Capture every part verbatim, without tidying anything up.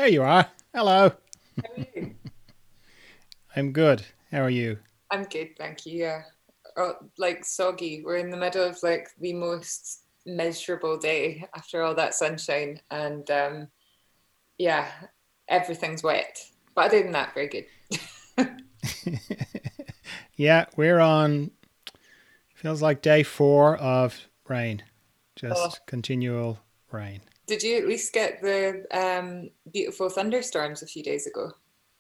There you are. Hello. How are you? I'm good. How are you? I'm good, thank you. Yeah. Oh, like soggy. We're in the middle of like the most miserable day after all that sunshine, and um, yeah, everything's wet. But other than that, very good. Yeah, we're on, feels like day four of rain. Oh, Just continual rain. did you at least get the um, beautiful thunderstorms a few days ago?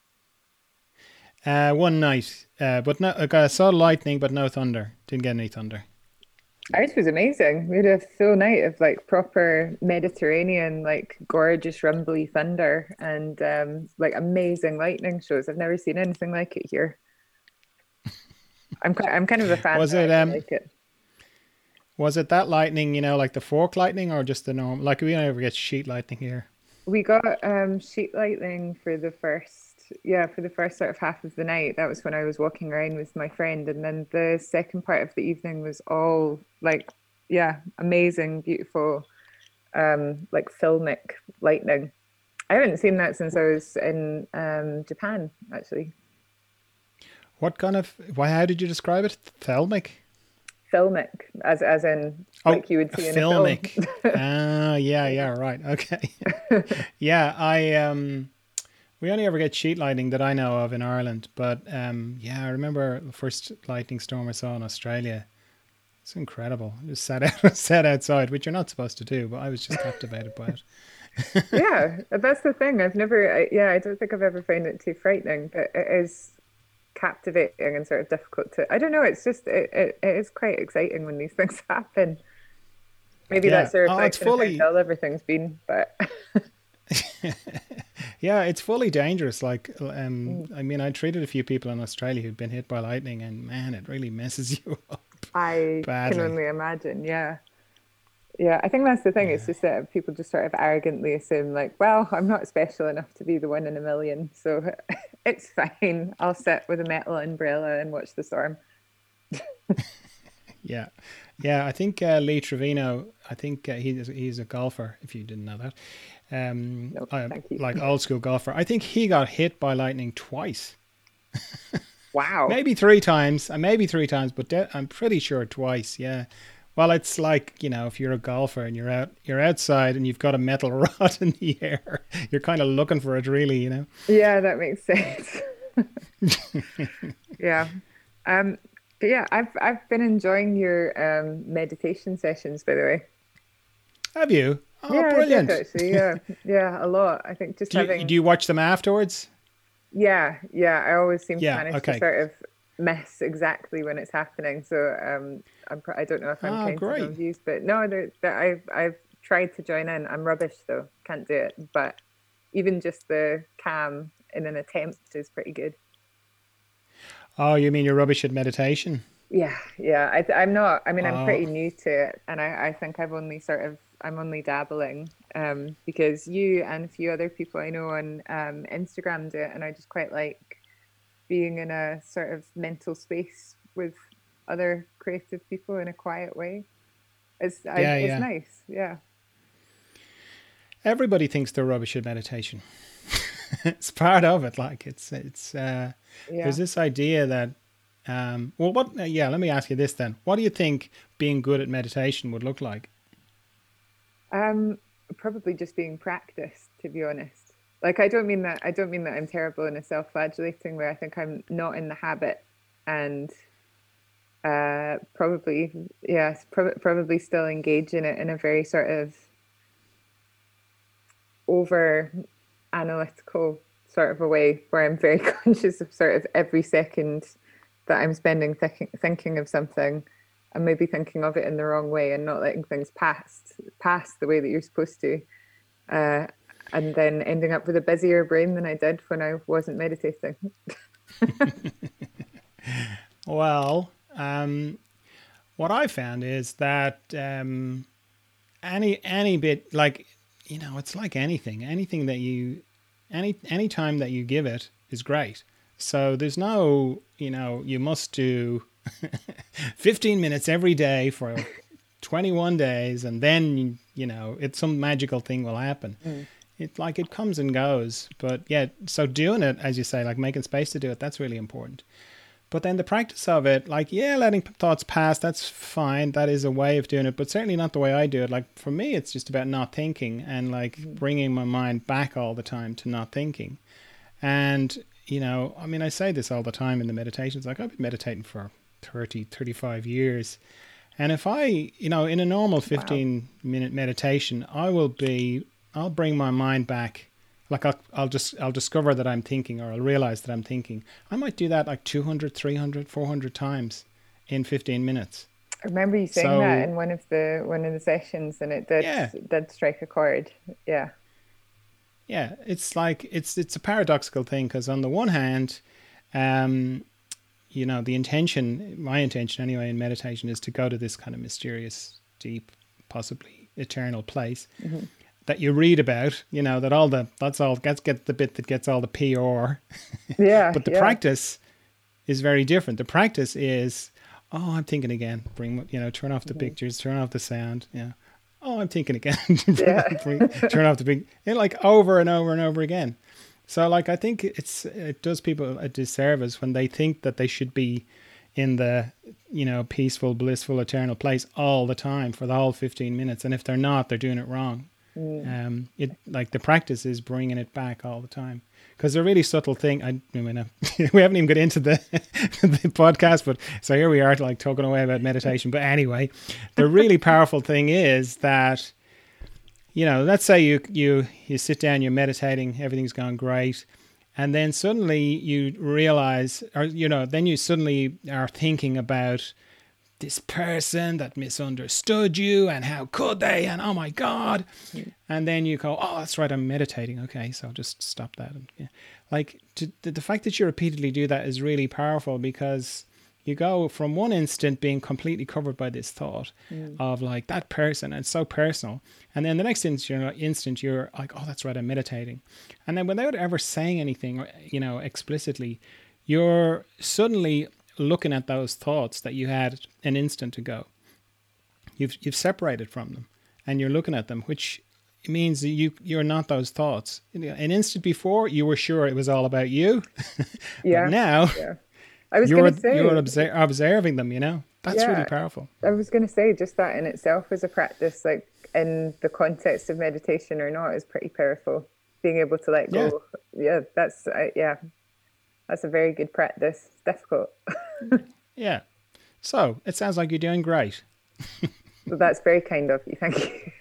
Uh, one night, uh, but no, I saw lightning, but no thunder. Didn't get any thunder. Ours was amazing. We had a full night of like proper Mediterranean, like gorgeous rumbly thunder and um like amazing lightning shows. I've never seen anything like it here. I'm quite, I'm kind of a fan Was though. I it quite um? like it. Was it that lightning? You know, like the fork lightning, or just the normal? Like we don't ever get sheet lightning here. We got um sheet lightning for the first, yeah, for the first sort of half of the night. That was when I was walking around with my friend, and then the second part of the evening was all like, yeah, amazing, beautiful, um, like filmic lightning. I haven't seen that since I was in um Japan, actually. What kind of? Why? How did you describe it? Thelmic? Filmic, as as in Oh, like you would see in a film. filmic. Ah, yeah, yeah, right. Okay. Yeah, I um we only ever get sheet lightning that I know of in Ireland, but um yeah, I remember the first lightning storm I saw in Australia. It's incredible. I just sat out sat outside, which you're not supposed to do, but I was just captivated by it. Yeah, that's the thing. I've never, I, yeah, I don't think I've ever found it too frightening, but it is captivating and sort of difficult to. I don't know. It's just it, it, it is quite exciting when these things happen. Maybe Yeah. that's a Oh, it's reflection of how fully dull everything's been, but yeah, it's fully dangerous. Like um mm, I mean, I treated a few people in Australia who'd been hit by lightning and man, it really messes you up I can badly. only imagine. Yeah. Yeah, I think that's the thing. It's Yeah. just that people just sort of arrogantly assume, like, well, I'm not special enough to be the one in a million, so it's fine. I'll sit with a metal umbrella and watch the storm. Yeah, yeah. I think uh, Lee Trevino. I think uh, he's he's a golfer. If you didn't know that, um, No, uh, thank you. like old school golfer. I think he got hit by lightning twice, Wow. maybe three times. Uh, maybe three times, but de- I'm pretty sure twice. Yeah. Well, it's like you know, if you're a golfer and you're out, you're outside and you've got a metal rod in the air, you're kind of looking for it, really. You know. Yeah, that makes sense. Yeah. Um, but yeah, I've I've been enjoying your um meditation sessions, by the way. Have you? Oh, Yeah, I did brilliant. actually. Yeah. Yeah, a lot. I think just Do you do having you watch them afterwards? yeah, yeah, I always seem to Yeah. manage to Okay. sort of miss exactly when it's happening. So um I'm pr- I don't know if I'm Oh, counting great. on views, but no, there, there, I've I've tried to join in. I'm rubbish though. Can't do it. But even just the cam in an attempt is pretty good. Oh, you mean you're rubbish at meditation? Yeah, yeah. I, th- I'm not. I mean, I'm Oh, pretty new to it, and I, I think I've only sort of I'm only dabbling, um, because you and a few other people I know on um, Instagram do it, and I just quite like being in a sort of mental space with other creative people in a quiet way. It's I, yeah, it's yeah. nice. Yeah, Everybody thinks they're rubbish at meditation. It's part of it. Like it's it's uh, yeah. there's this idea that um, well, what? Uh, yeah, let me ask you this then. What do you think being good at meditation would look like? Um, Probably just being practiced, to be honest. Like I don't mean that I don't mean that I'm terrible in a self-flagellating way. I think I'm not in the habit, and uh, probably yes, prob probably still engage in it in a very sort of over analytical sort of a way where I'm very conscious of sort of every second that I'm spending thinking thinking of something and maybe thinking of it in the wrong way and not letting things pass pass the way that you're supposed to. Uh, and then ending up with a busier brain than I did when I wasn't meditating. Well, um, what I found is that um, any any bit like you know, it's like anything. Anything that you any any time that you give it is great. So there's no you know you must do fifteen minutes every day for twenty-one days and then you know it's some magical thing will happen. Mm. it like it comes and goes. But yeah, so doing it, as you say, like making space to do it, that's really important. But then the practice of it, like, yeah, letting thoughts pass, that's fine. That is a way of doing it, but certainly not the way I do it. Like, for me, it's just about not thinking and, like, bringing my mind back all the time to not thinking. And, you know, I mean, I say this all the time in the meditations. Like, I've been meditating for thirty, thirty-five years. And if I, you know, in a normal fifteen minute meditation, I will be, I'll bring my mind back. Like I'll, I'll just, I'll discover that I'm thinking, or I'll realize that I'm thinking. I might do that like two hundred, three hundred, four hundred times in fifteen minutes. I remember you saying So- that in one of the one of the sessions, and it did Yeah. did strike a chord. Yeah. Yeah, it's like it's it's a paradoxical thing, because on the one hand, um, you know, the intention, my intention anyway in meditation, is to go to this kind of mysterious, deep, possibly eternal place Mm-hmm. that you read about. You know, that all the that's all that's get the bit that gets all the P R. Yeah. But the yeah. practice is very different. The practice is, oh, I'm thinking again. Bring, you know, turn off the Mm-hmm. pictures, turn off the sound. Yeah. Oh, I'm thinking again. Yeah. Bring- turn off the big, and like over and over and over again. So like, I think it's, it does people a disservice when they think that they should be in the, you know, peaceful, blissful, eternal place all the time for the whole fifteen minutes. And if they're not, they're doing it wrong. Mm. Um, it like the practice is bringing it back all the time, because a really subtle thing. I, I mean, uh, we haven't even got into the the podcast, but so here we are, like talking away about meditation. But anyway, the really powerful thing is that, you know, let's say you you you sit down, you're meditating, everything's gone great, and then suddenly you realize, or you know, then you suddenly are thinking about this person that misunderstood you, and how could they, and oh my God. And then you go, oh, that's right, I'm meditating. Okay, so just stop that. And, yeah. Like to, the, the fact that you repeatedly do that is really powerful, because you go from one instant being completely covered by this thought Mm. of like that person, and it's so personal. And then the next instant you're, instant, you're like, oh, that's right, I'm meditating. And then without ever saying anything, or, you know, explicitly, you're suddenly looking at those thoughts that you had an instant ago. You've you've separated from them, and you're looking at them, which means that you you're not those thoughts. You know, an instant before, you were sure it was all about you. Yeah. But now Yeah. I was you're going to say. you're obser- observing them. You know, that's Yeah. really powerful. I was going to say just that in itself as a practice, like in the context of meditation or not, is pretty powerful. Being able to let go. Yeah, that's uh, yeah, that's a very good practice. It's difficult. Yeah. So it sounds like you're doing great. So that's very kind of you. Thank you.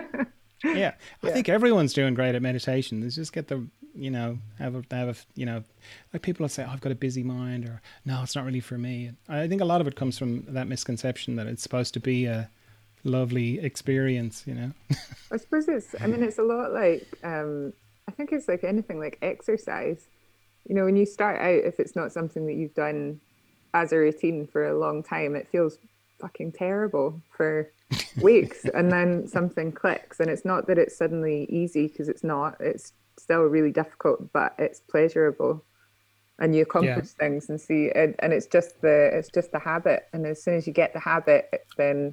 Yeah, I Yeah. think everyone's doing great at meditation. Is just get the, you know, have a, have a, you know, like people will say, oh, I've got a busy mind, or no, it's not really for me. I think a lot of it comes from that misconception that it's supposed to be a lovely experience, you know. I suppose it's, I mean, it's a lot like, um, I think it's like anything like exercise. You know, when you start out, if it's not something that you've done as a routine for a long time, it feels fucking terrible for weeks. And then something clicks. And it's not that it's suddenly easy, because it's not. It's still really difficult, but it's pleasurable. And you accomplish things and see it. And it's just the, it's just the habit. And as soon as you get the habit, then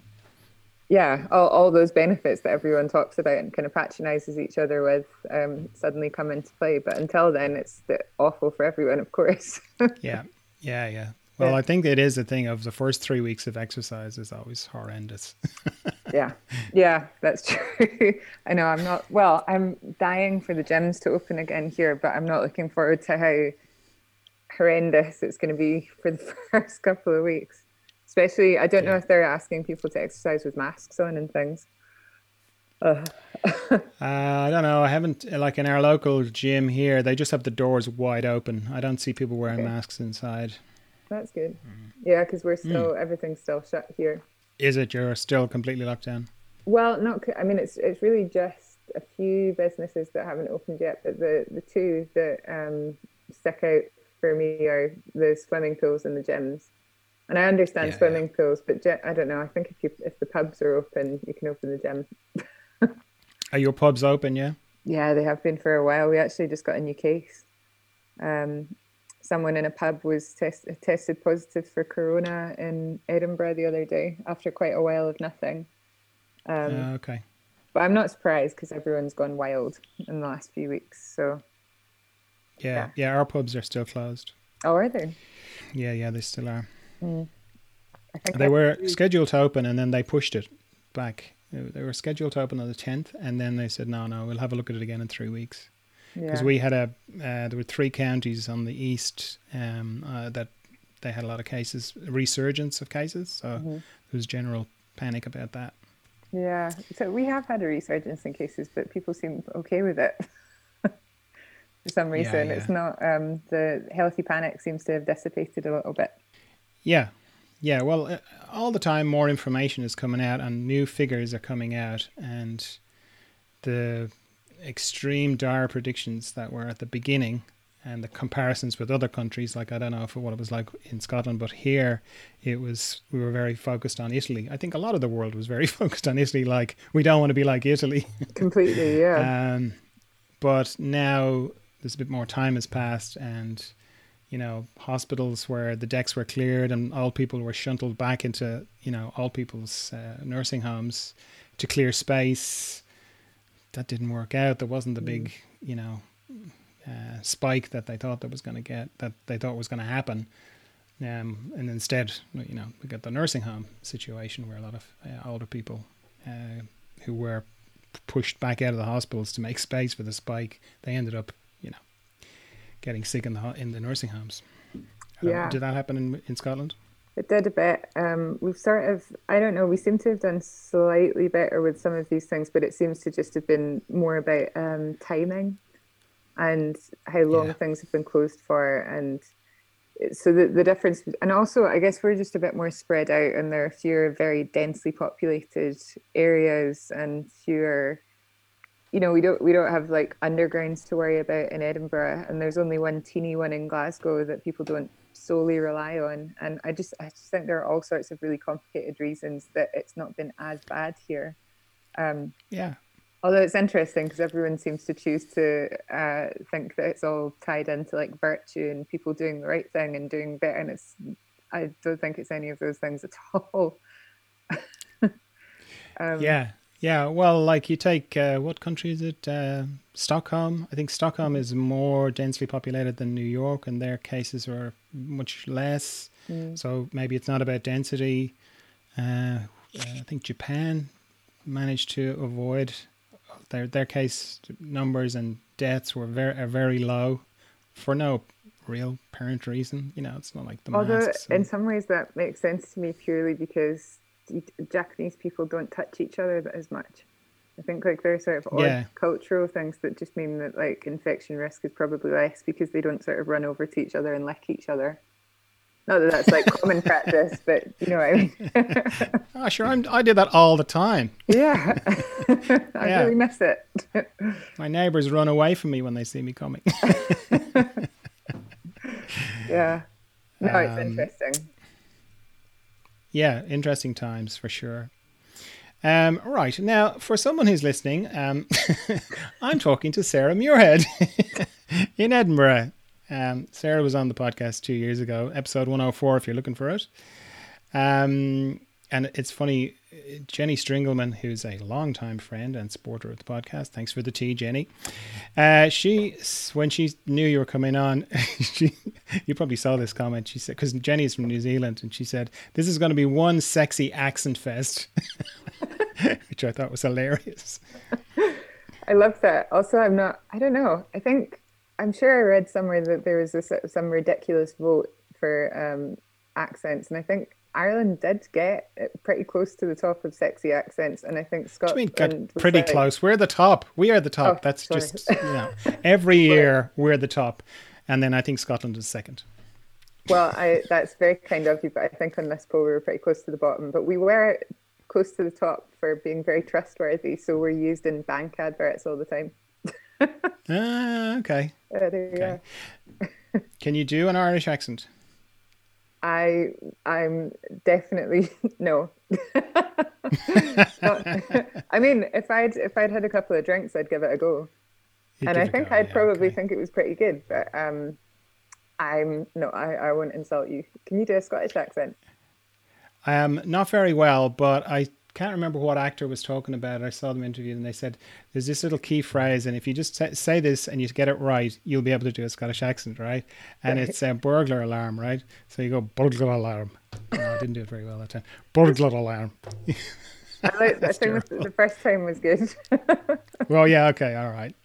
yeah, all, all those benefits that everyone talks about and kind of patronizes each other with um, suddenly come into play. But until then, it's the, awful for everyone, of course. Yeah, yeah, yeah. Well, Yeah. I think it is a thing of the first three weeks of exercise is always horrendous. Yeah, yeah, that's true. I know I'm not, well, I'm dying for the gyms to open again here, but I'm not looking forward to how horrendous it's going to be for the first couple of weeks. Especially, I don't know Yeah. if they're asking people to exercise with masks on and things. Ugh. Uh, I don't know. I haven't, like in our local gym here, they just have the doors wide open. I don't see people wearing Okay. masks inside. That's good. Mm. Yeah, because we're still, everything's still shut here. Is it you're still completely locked down? Well, not. c- I mean, it's it's really just a few businesses that haven't opened yet, but the the two that um, stick out for me are the swimming pools and the gyms. And I understand Yeah, swimming pools, but gy- I don't know. I think if you if the pubs are open, you can open the gym. Are your pubs open? Yeah. Yeah, they have been for a while. We actually just got a new case. Um, someone in a pub was test- tested positive for corona in Edinburgh the other day after quite a while of nothing. Um, Uh, okay. But I'm not surprised because everyone's gone wild in the last few weeks. So Yeah, Yeah. yeah, our pubs are still closed. oh, are they? Yeah, yeah, they still are. Mm. I think They I- were scheduled to open and then they pushed it back. They were scheduled to open on the tenth and then they said, no, no, we'll have a look at it again in three weeks. Because yeah. we had a, uh, there were three counties on the east um, uh, that they had a lot of cases, resurgence of cases. So Mhm. there was general panic about that. Yeah. So we have had a resurgence in cases, but people seem okay with it. For some Yeah, reason, yeah. it's not. Um, the healthy panic seems to have dissipated a little bit. Yeah. Yeah. Well, uh, all the time more information is coming out and new figures are coming out. And the extreme dire predictions that were at the beginning and the comparisons with other countries, like I don't know if what it was like in Scotland, but here it was, we were very focused on Italy. I think a lot of the world was very focused on Italy, like we don't want to be like Italy. Completely, yeah. Um, but now there's a bit more time has passed and, you know, hospitals where the decks were cleared and old people were shunted back into, you know, old people's uh, nursing homes to clear space. That didn't work out. There wasn't the big, you know, uh, spike that they thought that was going to get, that they thought was going to happen. Um, and instead, you know, we got the nursing home situation where a lot of uh, older people uh, who were pushed back out of the hospitals to make space for the spike, they ended up, you know, getting sick in the ho- in the nursing homes. Uh, Yeah. Did that happen in, in Scotland? It did a bit. Um, we've sort of, I don't know, we seem to have done slightly better with some of these things, but it seems to just have been more about um, timing and how long Yeah. things have been closed for. And it- so the, the difference, and also I guess we're just a bit more spread out and there are fewer very densely populated areas and fewer, you know, we don't we don't have like undergrounds to worry about in Edinburgh, and there's only one teeny one in Glasgow that people don't solely rely on. And I just I just think there are all sorts of really complicated reasons that it's not been as bad here. Um, Yeah. although it's interesting because everyone seems to choose to uh, think that it's all tied into like virtue and people doing the right thing and doing better, and it's I don't think it's any of those things at all. um, Yeah. Yeah. Well, like you take, uh, what country is it? Uh, Stockholm. I think Stockholm is more densely populated than New York and their cases are much less. mm, So maybe it's not about density. Uh, I think Japan managed to avoid their their case numbers and deaths were very are very low for no real apparent reason. You know, it's not like the Although masks. in and- some ways that makes sense to me purely because Japanese people don't touch each other as much. I think like there are sort of odd Yeah. cultural things that just mean that like infection risk is probably less because they don't sort of run over to each other and lick each other. Not that that's like common practice, but you know what I mean. Oh, sure, I'm, I did that all the time. Yeah, I Yeah. really miss it. My neighbors run away from me when they see me coming. Yeah, no, it's Um, interesting. Yeah, interesting times for sure. Um, right, now for someone who's listening, um, I'm talking to Sarah Muirhead in Edinburgh. Um, Sarah was on the podcast two years ago, episode one oh four, if you're looking for it. Um, and it's funny, Jenny Stringelman, who's a longtime friend and supporter of the podcast, thanks for the tea, Jenny. Uh, she, when she knew you were coming on, she, you probably saw this comment. She said, because Jenny is from New Zealand, and she said, "This is going to be one sexy accent fest," which I thought was hilarious. I love that. Also, I'm not, I don't know. I think, I'm sure I read somewhere that there was this, some ridiculous vote for um, accents. And I think Ireland did get it pretty close to the top of sexy accents. And I think What do you mean, Scotland got was pretty like- close? We're the top. We are the top. Oh, That's sorry. just, you know, every year we're the top. And then I think Scotland is second. Well, I, that's very kind of you, but I think on this poll we were pretty close to the bottom. But we were close to the top for being very trustworthy. So we're used in bank adverts all the time. Ah, okay. Uh, there you Okay. go. Can you do an Irish accent? I I'm definitely no. Not- I mean, if I'd if I'd had a couple of drinks, I'd give it a go, You'd and give I it a think go, I'd yeah, probably okay. think it was pretty good. But um, I'm no, I I won't insult you. Can you do a Scottish accent? Um, not very well, but I can't remember what actor was talking about it. I saw them interviewed and they said there's this little key phrase, and if you just say, say this and you get it right, you'll be able to do a Scottish accent, right? And it's a burglar alarm, right? So you go burglar alarm. No, I didn't do it very well that time. Burglar alarm. I, like, I think the, the first time was good. Well, yeah, okay, all right.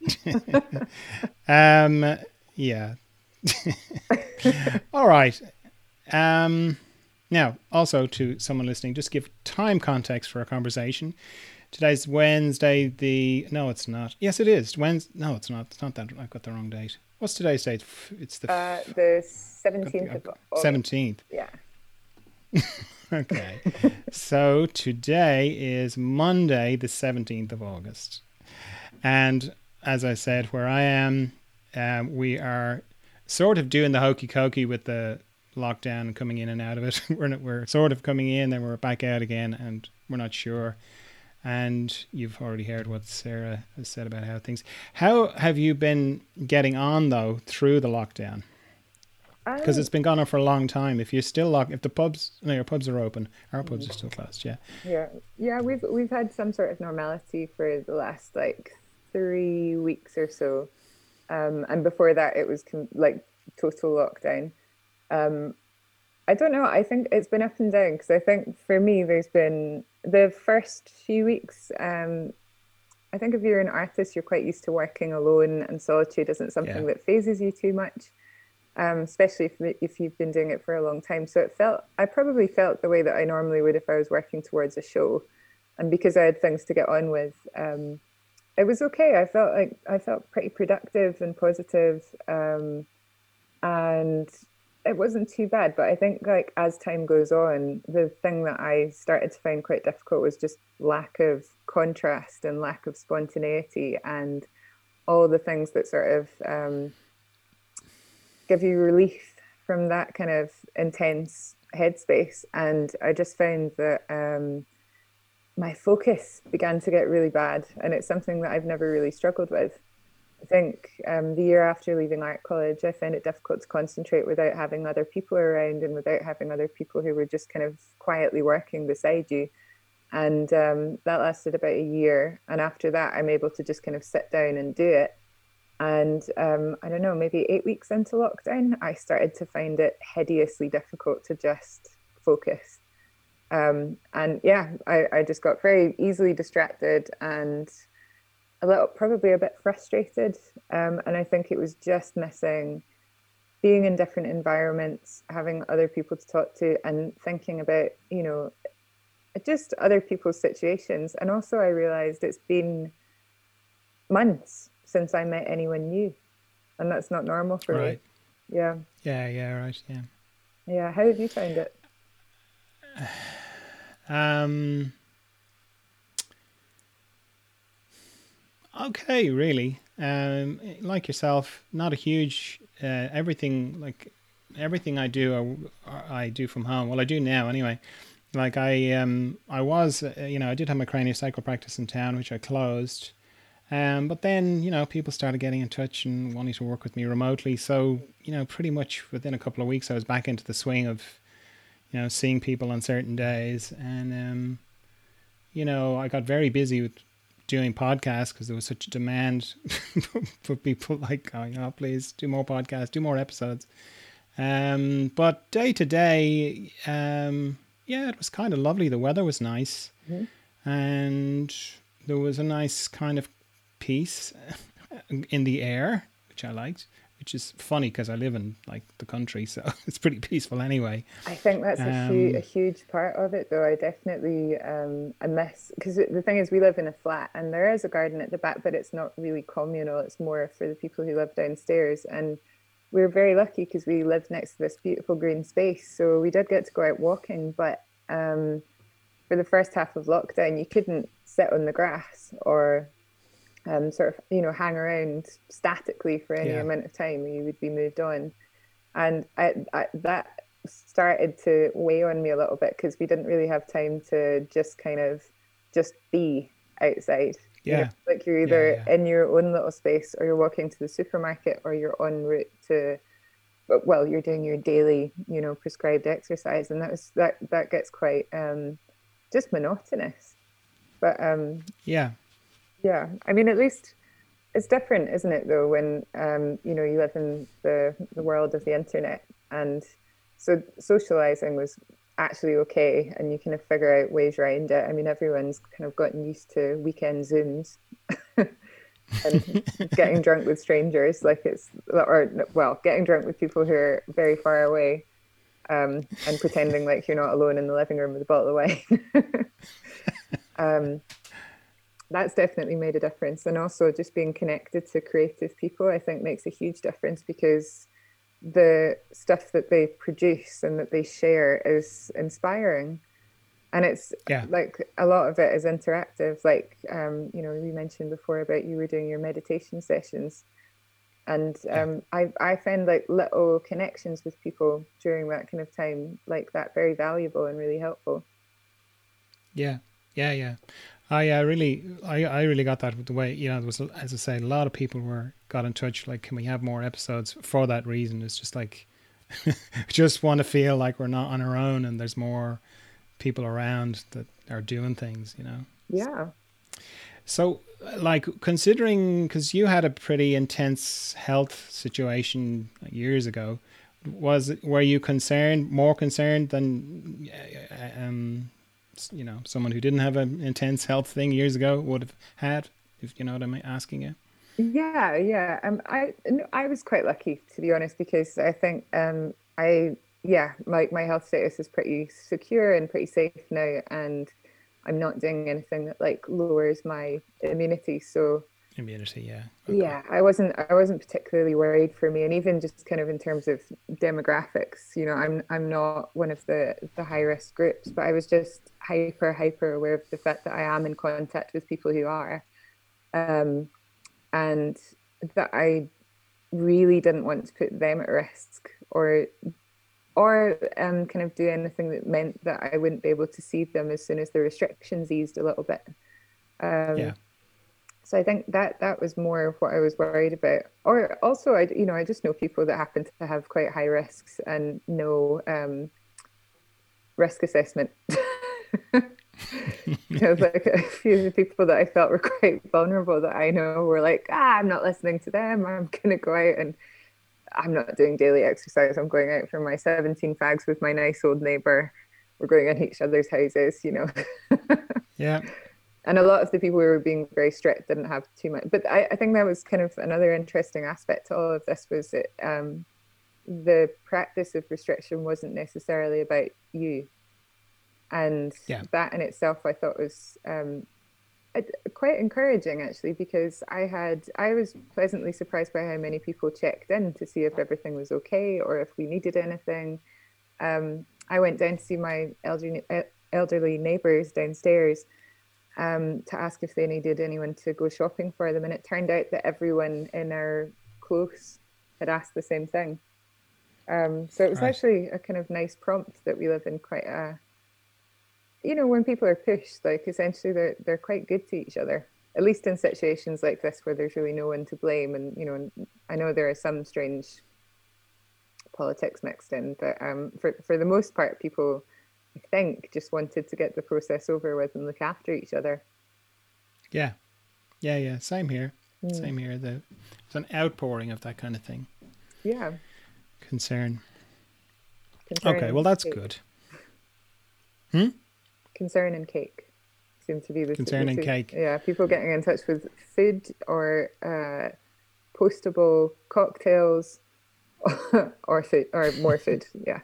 um, yeah. All right. Um, now, also to someone listening, just give time context for our conversation. Today's Wednesday. The no, it's not. Yes, it is. Wednesday. No, it's not. It's not that. I've got the wrong date. What's today's date? It's the uh, the seventeenth of August. seventeenth. Yeah. Okay. So today is Monday, the seventeenth of August. And as I said, where I am, um, we are sort of doing the hokey cokey with the lockdown and coming in and out of it. we're, not, we're sort of coming in, then we're back out again, and we're not sure. And you've already heard what Sarah has said about how things... How have you been getting on, though, through the lockdown? Because it's been gone on for a long time. If you're still locked, if the pubs, no, your pubs are open, our pubs are still closed. Yeah. Yeah, yeah. We've we've had some sort of normality for the last like three weeks or so, um, and before that it was com- like total lockdown. Um, I don't know. I think it's been up and down because I think for me there's been the first few weeks. Um, I think if you're an artist, you're quite used to working alone, and solitude isn't something yeah. that phases you too much. Um, especially if, if you've been doing it for a long time. So it felt, I probably felt the way that I normally would if I was working towards a show. And because I had things to get on with, um, it was okay. I felt like, I felt pretty productive and positive, um, and it wasn't too bad. But I think like as time goes on, the thing that I started to find quite difficult was just lack of contrast and lack of spontaneity and all the things that sort of, um, give you relief from that kind of intense headspace. And I just found that um, my focus began to get really bad, and it's something that I've never really struggled with. I think um, the year after leaving art college, I found it difficult to concentrate without having other people around and without having other people who were just kind of quietly working beside you. And um, that lasted about a year. And after that, I'm able to just kind of sit down and do it. And um, I don't know, maybe eight weeks into lockdown, I started to find it hideously difficult to just focus. Um, and yeah, I, I just got very easily distracted and a little, probably a bit frustrated. Um, and I think it was just missing being in different environments, having other people to talk to, and thinking about, you know, just other people's situations. And also I realized it's been months since I met anyone new, and that's not normal for right. me. Yeah. Yeah, yeah, right, yeah. Yeah, how have you found it? Um, okay, really. Um, like yourself, not a huge, uh, everything, like, everything I do, I, I do from home. Well, I do now anyway. Like I, um, I was, uh, you know, I did have my craniocycle practice in town, which I closed. Um, but then, you know, people started getting in touch and wanting to work with me remotely. So, you know, pretty much within a couple of weeks, I was back into the swing of, you know, seeing people on certain days. And, um, you know, I got very busy with doing podcasts because there was such a demand for people like, oh, you know, please do more podcasts, do more episodes. Um, but day to day, um, yeah, it was kind of lovely. The weather was nice. Mm-hmm. And there was a nice kind of peace in the air, which I liked, which is funny because I live in like the country, so it's pretty peaceful anyway. I think that's um, a, hu- a huge part of it, though. I definitely um, I miss, because the thing is we live in a flat and there is a garden at the back, but it's not really communal. It's more for the people who live downstairs, and we're very lucky because we live next to this beautiful green space, so we did get to go out walking. But um, for the first half of lockdown, you couldn't sit on the grass or Um, sort of, you know, hang around statically for any yeah. amount of time, or you would be moved on. And I, I, that started to weigh on me a little bit because we didn't really have time to just kind of just be outside. Yeah. You know, like you're either yeah, yeah. in your own little space, or you're walking to the supermarket, or you're en route to, well, you're doing your daily, you know, prescribed exercise. And that was, that, that gets quite um, just monotonous. But um, Yeah. yeah, I mean, at least it's different, isn't it, though, when um, you know, you live in the the world of the internet, and so socializing was actually okay, and you kind of figure out ways around it. I mean, everyone's kind of gotten used to weekend Zooms and getting drunk with strangers, like it's, or well, getting drunk with people who are very far away, um, and pretending like you're not alone in the living room with a bottle of wine. um, that's definitely made a difference. And also just being connected to creative people, I think makes a huge difference, because the stuff that they produce and that they share is inspiring. And it's Yeah. like a lot of it is interactive. Like, um, you know, we mentioned before about you were doing your meditation sessions. And Yeah. um, I, I found like little connections with people during that kind of time, like that, very valuable and really helpful. Yeah. Yeah. Yeah. I uh, really, I, I really got that with the way, you know, there was, as I say, a lot of people were got in touch. Like, can we have more episodes for that reason? It's just like, just want to feel like we're not on our own and there's more people around that are doing things, you know? Yeah. So, like, considering, because you had a pretty intense health situation years ago, was it, were you concerned, more concerned than, uh, um, you know, someone who didn't have an intense health thing years ago would have had, if you know what I'm asking you? Yeah, yeah. Um, I no, I was quite lucky, to be honest, because I think um I yeah, like my health status is pretty secure and pretty safe now, and I'm not doing anything that like lowers my immunity. So Immunity, yeah. Okay. yeah, I wasn't I wasn't particularly worried for me, and even just kind of in terms of demographics, you know, I'm I'm not one of the the high risk groups, but I was just hyper hyper aware of the fact that I am in contact with people who are. Um, and that I really didn't want to put them at risk, or or um, kind of do anything that meant that I wouldn't be able to see them as soon as the restrictions eased a little bit. Yeah. Um, so I think that that was more of what I was worried about. Or also, I you know I just know people that happen to have quite high risks and no um, risk assessment. You know, like a few of the people that I felt were quite vulnerable that I know were like, ah, I'm not listening to them. I'm going to go out and I'm not doing daily exercise. I'm going out for my seventeen fags with my nice old neighbor. We're going in each other's houses, you know. Yeah. And a lot of the people who were being very strict didn't have too much. But I, I think that was kind of another interesting aspect to all of this, was that um, the practice of restriction wasn't necessarily about you. And Yeah. that in itself, I thought was um, quite encouraging, actually, because I had I was pleasantly surprised by how many people checked in to see if everything was okay or if we needed anything. Um, I went down to see my elderly elderly neighbours downstairs um, to ask if they needed anyone to go shopping for them, and it turned out that everyone in our close had asked the same thing. Um, so it was Right. actually a kind of nice prompt that we live in quite a you know, when people are pushed, like essentially they're they're quite good to each other. At least in situations like this where there's really no one to blame. And you know, I know there are some strange politics mixed in, but um, for for the most part, people, I think, just wanted to get the process over with and look after each other. Yeah. Yeah. Yeah. Same here. Mm. Same here. The, it's an outpouring of that kind of thing. Yeah. Concern. Concern Okay. and Well, that's cake. good. Hmm? Concern and cake seem to be the Concern the and two. cake. Yeah, people getting in touch with food or uh, postable cocktails or food or more food. Yeah.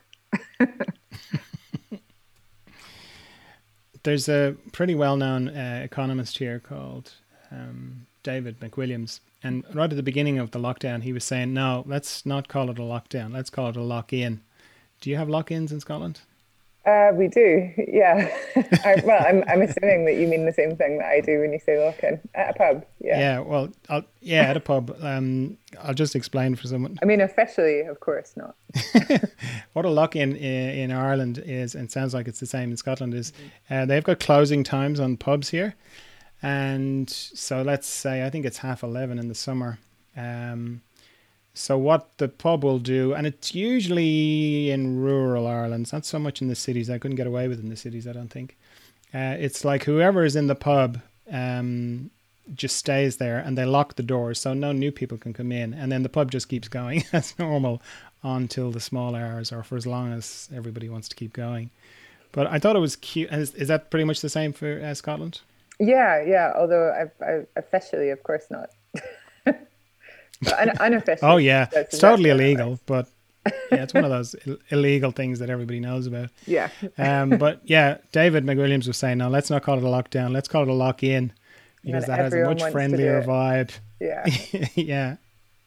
There's a pretty well-known uh, economist here called um, David McWilliams, and right at the beginning of the lockdown, he was saying, "No, let's not call it a lockdown. Let's call it a lock-in." Do you have lock-ins in Scotland? Uh, we do, yeah. I, well, I'm I'm assuming that you mean the same thing that I do when you say lock-in at a pub. Yeah. Yeah. Well, I'll, yeah, at a pub. Um, I'll just explain for someone. I mean, officially, of course not. What a lock-in in Ireland is, and sounds like it's the same in Scotland, is uh, they've got closing times on pubs here. And so let's say, I think it's half eleven in the summer. Um, so what the pub will do, and it's usually in rural Ireland, it's not so much in the cities. I couldn't get away with it in the cities, I don't think. Uh, it's like whoever is in the pub um, just stays there, and they lock the doors so no new people can come in, and then the pub just keeps going as normal until the small hours, or for as long as everybody wants to keep going. But I thought it was cute. Is, is that pretty much the same for uh, Scotland? Yeah, yeah. Although I, I officially, of course, not. But un- unofficially. Oh yeah, that's it's totally exactly illegal, but yeah, it's one of those Ill- illegal things that everybody knows about. Yeah. Um, but yeah, David McWilliams was saying, no, let's not call it a lockdown. Let's call it a lock-in, because that has a everyone much wants to friendlier do it. vibe. Yeah. Yeah.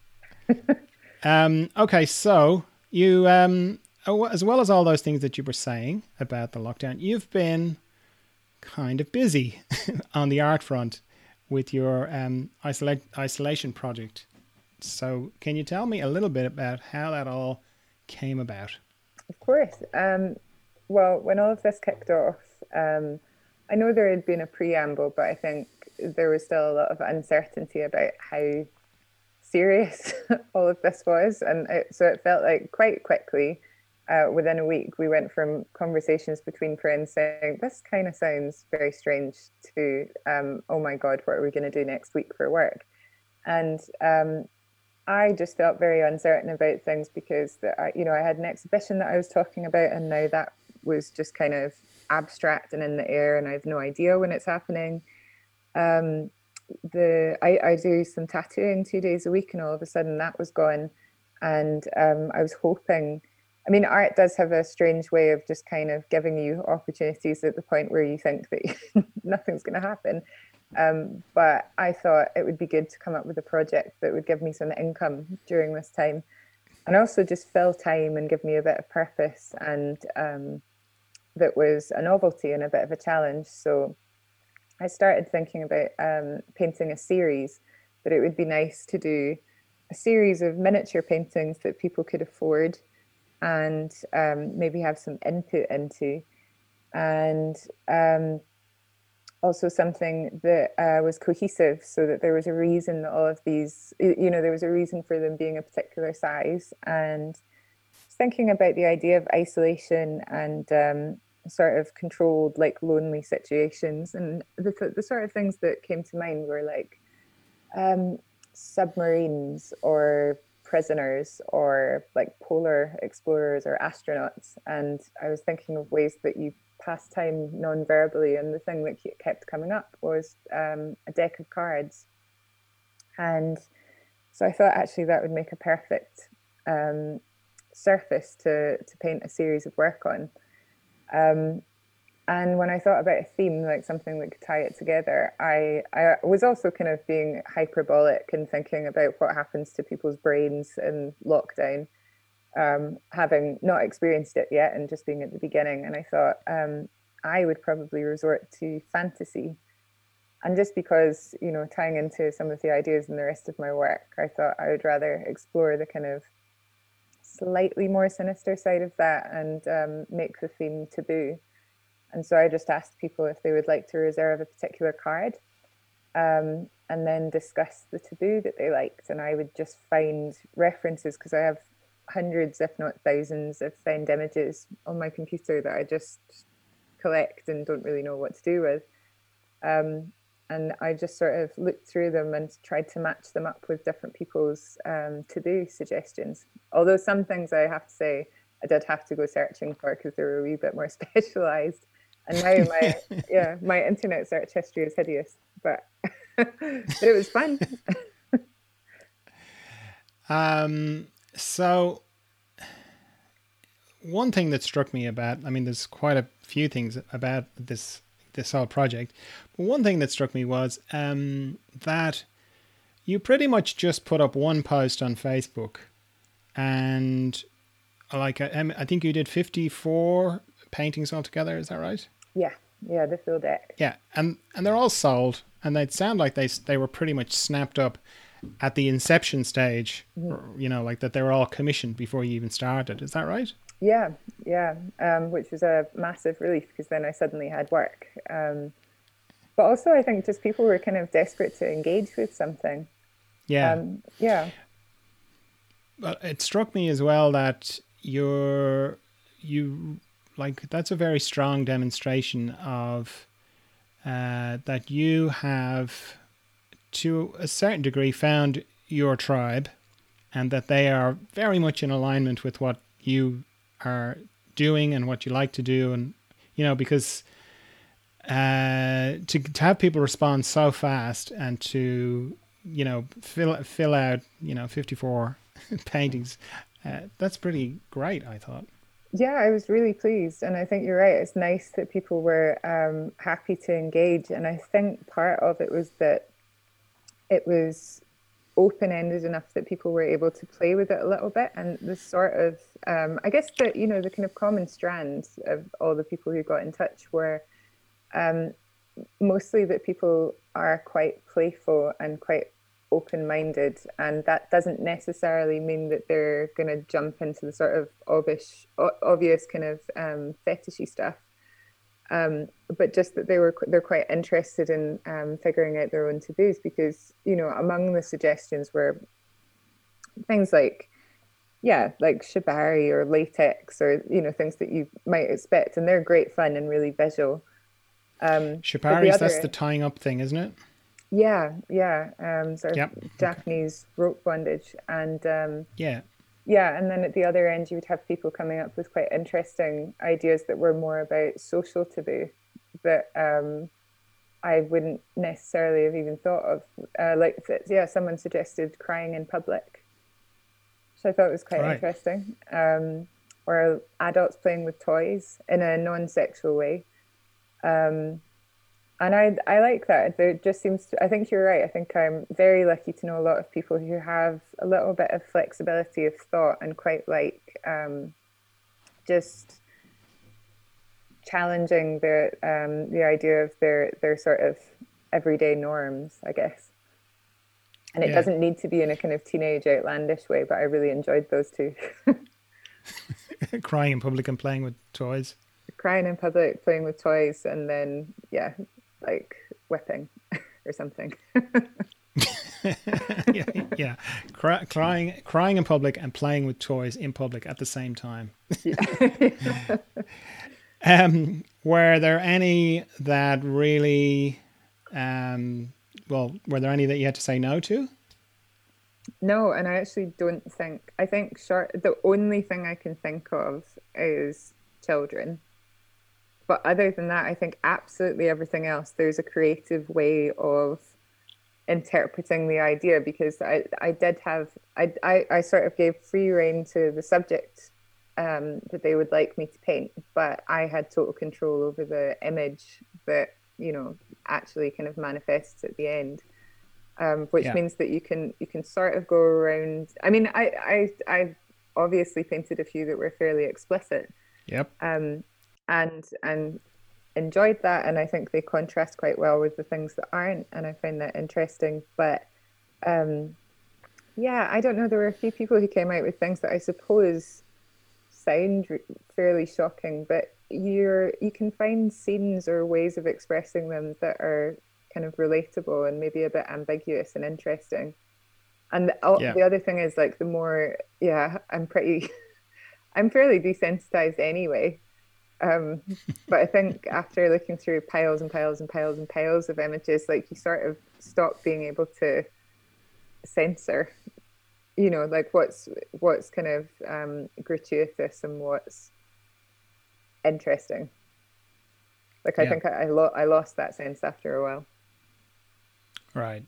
um, okay, so you, um, oh, as well as all those things that you were saying about the lockdown, you've been kind of busy on the art front with your um, isolate, isolation project. So can you tell me a little bit about how that all came about? Of course. Um, well, when all of this kicked off, um, I know there had been a preamble, but I think there was still a lot of uncertainty about how serious all of this was. And it, so it felt like quite quickly, uh, within a week, we went from conversations between friends saying, this kind of sounds very strange, to, um, oh my God, what are we going to do next week for work? And um, I just felt very uncertain about things because, the, I, you know, I had an exhibition that I was talking about, and now that was just kind of abstract and in the air, and I have no idea when it's happening. Um, the I, I do some tattooing two days a week, and all of a sudden that was gone. And um, I was hoping, I mean, art does have a strange way of just kind of giving you opportunities at the point where you think that nothing's going to happen. Um, but I thought it would be good to come up with a project that would give me some income during this time, and also just fill time and give me a bit of purpose, and um, that was a novelty and a bit of a challenge. So I started thinking about um, painting a series, but it would be nice to do a series of miniature paintings that people could afford and um, maybe have some input into, and um, also something that uh, was cohesive, so that there was a reason that all of these, you know, there was a reason for them being a particular size. And thinking about the idea of isolation and um, sort of controlled, like lonely situations, and the, the sort of things that came to mind were like um, submarines or prisoners or like polar explorers or astronauts. And I was thinking of ways that you pass time non-verbally, and the thing that kept coming up was um, a deck of cards. And so I thought actually that would make a perfect um, surface to to paint a series of work on. Um, and when I thought about a theme, like something that could tie it together, I, I was also kind of being hyperbolic and thinking about what happens to people's brains in lockdown, um, having not experienced it yet and just being at the beginning. And I thought um, I would probably resort to fantasy. And just because, you know, tying into some of the ideas in the rest of my work, I thought I would rather explore the kind of slightly more sinister side of that and um, make the theme taboo. And so I just asked people if they would like to reserve a particular card, um, and then discuss the taboo that they liked. And I would just find references, because I have hundreds, if not thousands, of found images on my computer that I just collect and don't really know what to do with. Um, and I just sort of looked through them and tried to match them up with different people's um, taboo suggestions. Although some things, I have to say, I did have to go searching for because they were a wee bit more specialized. And now my yeah my internet search history is hideous, but but it was fun. um. So one thing that struck me about, I mean, there's quite a few things about this this whole project, but one thing that struck me was um that you pretty much just put up one post on Facebook, and like I, I think you did fifty-four paintings altogether. Is that right? Yeah, yeah, the full deck. Yeah, and and they're all sold, and they'd sound like they they were pretty much snapped up at the inception stage, mm-hmm. or, you know, like that they were all commissioned before you even started. Is that right? Yeah, yeah, um, which was a massive relief, because then I suddenly had work. Um, but also, I think just people were kind of desperate to engage with something. Yeah, um, yeah. But it struck me as well that you're you. Like, that's a very strong demonstration of uh, that you have, to a certain degree, found your tribe, and that they are very much in alignment with what you are doing and what you like to do. And, you know, because uh, to, to have people respond so fast and to, you know, fill, fill out, you know, fifty-four paintings, uh, that's pretty great, I thought. Yeah, I was really pleased. And I think you're right. It's nice that people were um, happy to engage. And I think part of it was that it was open-ended enough that people were able to play with it a little bit. And the sort of, um, I guess that, you know, the kind of common strands of all the people who got in touch were um, mostly that people are quite playful and quite open-minded, and that doesn't necessarily mean that they're going to jump into the sort of obvious, obvious kind of um, fetishy stuff, um, but just that they were they're quite interested in um, figuring out their own taboos, because, you know, among the suggestions were things like, yeah, like shibari or latex, or, you know, things that you might expect, and they're great fun and really visual. Um, Shibari, the that's the tying up thing, isn't it? Yeah, yeah, um, sort of yep. Japanese okay. rope bondage, and um, yeah, yeah, and then at the other end, you would have people coming up with quite interesting ideas that were more about social taboo that um, I wouldn't necessarily have even thought of. Uh, like, yeah, someone suggested crying in public, which I thought was quite right. interesting, um, or adults playing with toys in a non-sexual way. Um, And I I like that. There just seems to, I think you're right. I think I'm very lucky to know a lot of people who have a little bit of flexibility of thought and quite like um, just challenging the um, the idea of their their sort of everyday norms, I guess. And it yeah. doesn't need to be in a kind of teenage outlandish way, but I really enjoyed those two. Crying in public and playing with toys. Crying in public, playing with toys, and then yeah. like whipping or something. yeah, yeah. Cry, crying, crying in public and playing with toys in public at the same time. yeah. um, were there any that really, um, well, were there any that you had to say no to? No, and I actually don't think, I think short, the only thing I can think of is children. But other than that, I think absolutely everything else, there's a creative way of interpreting the idea, because I, I did have, I, I, I sort of gave free rein to the subject um, that they would like me to paint, but I had total control over the image that, you know, actually kind of manifests at the end, um, which yeah. means that you can, you can sort of go around. I mean, I, I, I obviously painted a few that were fairly explicit. Yep. Um, and and enjoyed that, and I think they contrast quite well with the things that aren't, and I find that interesting. But um yeah, I don't know, there were a few people who came out with things that I suppose sound fairly shocking, but you're you can find scenes or ways of expressing them that are kind of relatable and maybe a bit ambiguous and interesting. And the, yeah. the other thing is, like, the more yeah I'm pretty I'm fairly desensitized anyway. Um, but I think after looking through piles and piles and piles and piles of images, like, you sort of stop being able to censor, you know, like what's what's kind of um, gratuitous and what's interesting. Like, I yeah. think I I, lo- I lost that sense after a while. Right.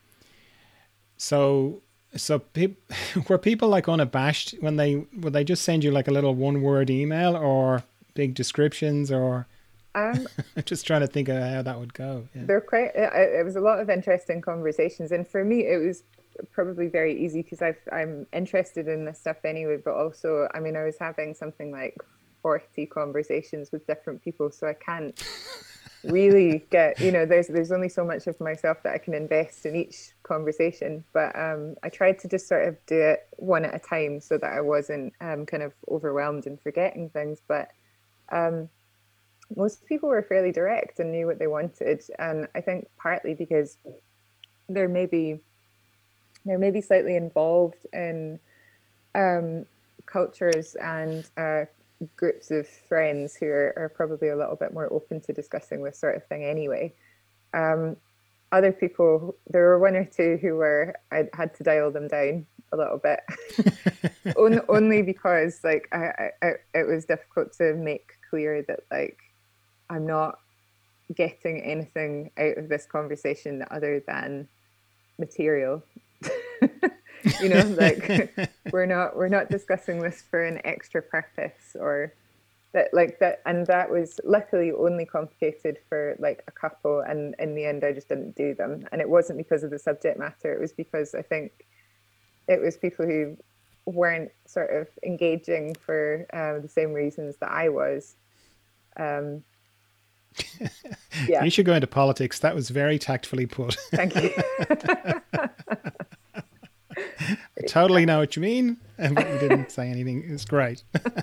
So, so pe- were people like unabashed when they would they just send you like a little one word email or big descriptions, or um, I'm just trying to think of how that would go. Yeah. They're quite. It, it was a lot of interesting conversations, and for me, it was probably very easy because I've I'm interested in this stuff anyway. But also, I mean, I was having something like forty conversations with different people, so I can't really get, you know, there's there's only so much of myself that I can invest in each conversation. But um, I tried to just sort of do it one at a time so that I wasn't um, kind of overwhelmed and forgetting things, but. Um, most people were fairly direct and knew what they wanted, and I think partly because they're maybe they're maybe slightly involved in um, cultures and uh, groups of friends who are, are probably a little bit more open to discussing this sort of thing anyway. Um, other people, there were one or two who were, I had to dial them down a little bit. only, only because like I, I, it was difficult to make clear that like I'm not getting anything out of this conversation other than material. You know, like we're not we're not discussing this for an extra purpose or that like that. And that was luckily only complicated for like a couple, and in the end I just didn't do them. And it wasn't because of the subject matter, it was because I think it was people who weren't sort of engaging for uh, the same reasons that I was. um Yeah. You should go into politics. That was very tactfully put. Thank you. I totally know what you mean, but you didn't say anything. It's great.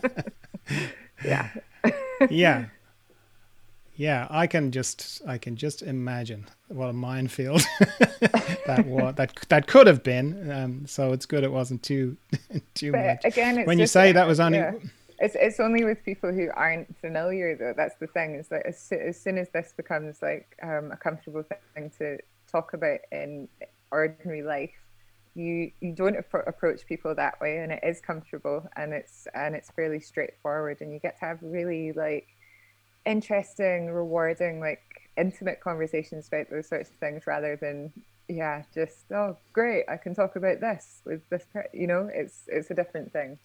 Yeah. Yeah. Yeah, I can just I can just imagine what a minefield that was that that could have been. Um, so it's good it wasn't too too but much. Again, it's when you just, say that was only. Yeah. It's it's only with people who aren't familiar, though. That's the thing. Is that as, as soon as this becomes like um, a comfortable thing to talk about in ordinary life, you you don't appro- approach people that way, and it is comfortable, and it's and it's fairly straightforward, and you get to have really like interesting, rewarding, like intimate conversations about those sorts of things, rather than yeah, just oh great, I can talk about this with this. You know, it's it's a different thing.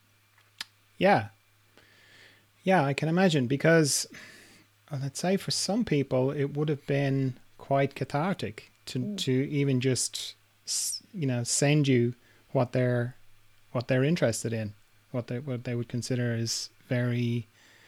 Yeah. Yeah, I can imagine, because well, let's say for some people it would have been quite cathartic to, mm. to even just, you know, send you what they're what they're interested in, what they what they would consider as very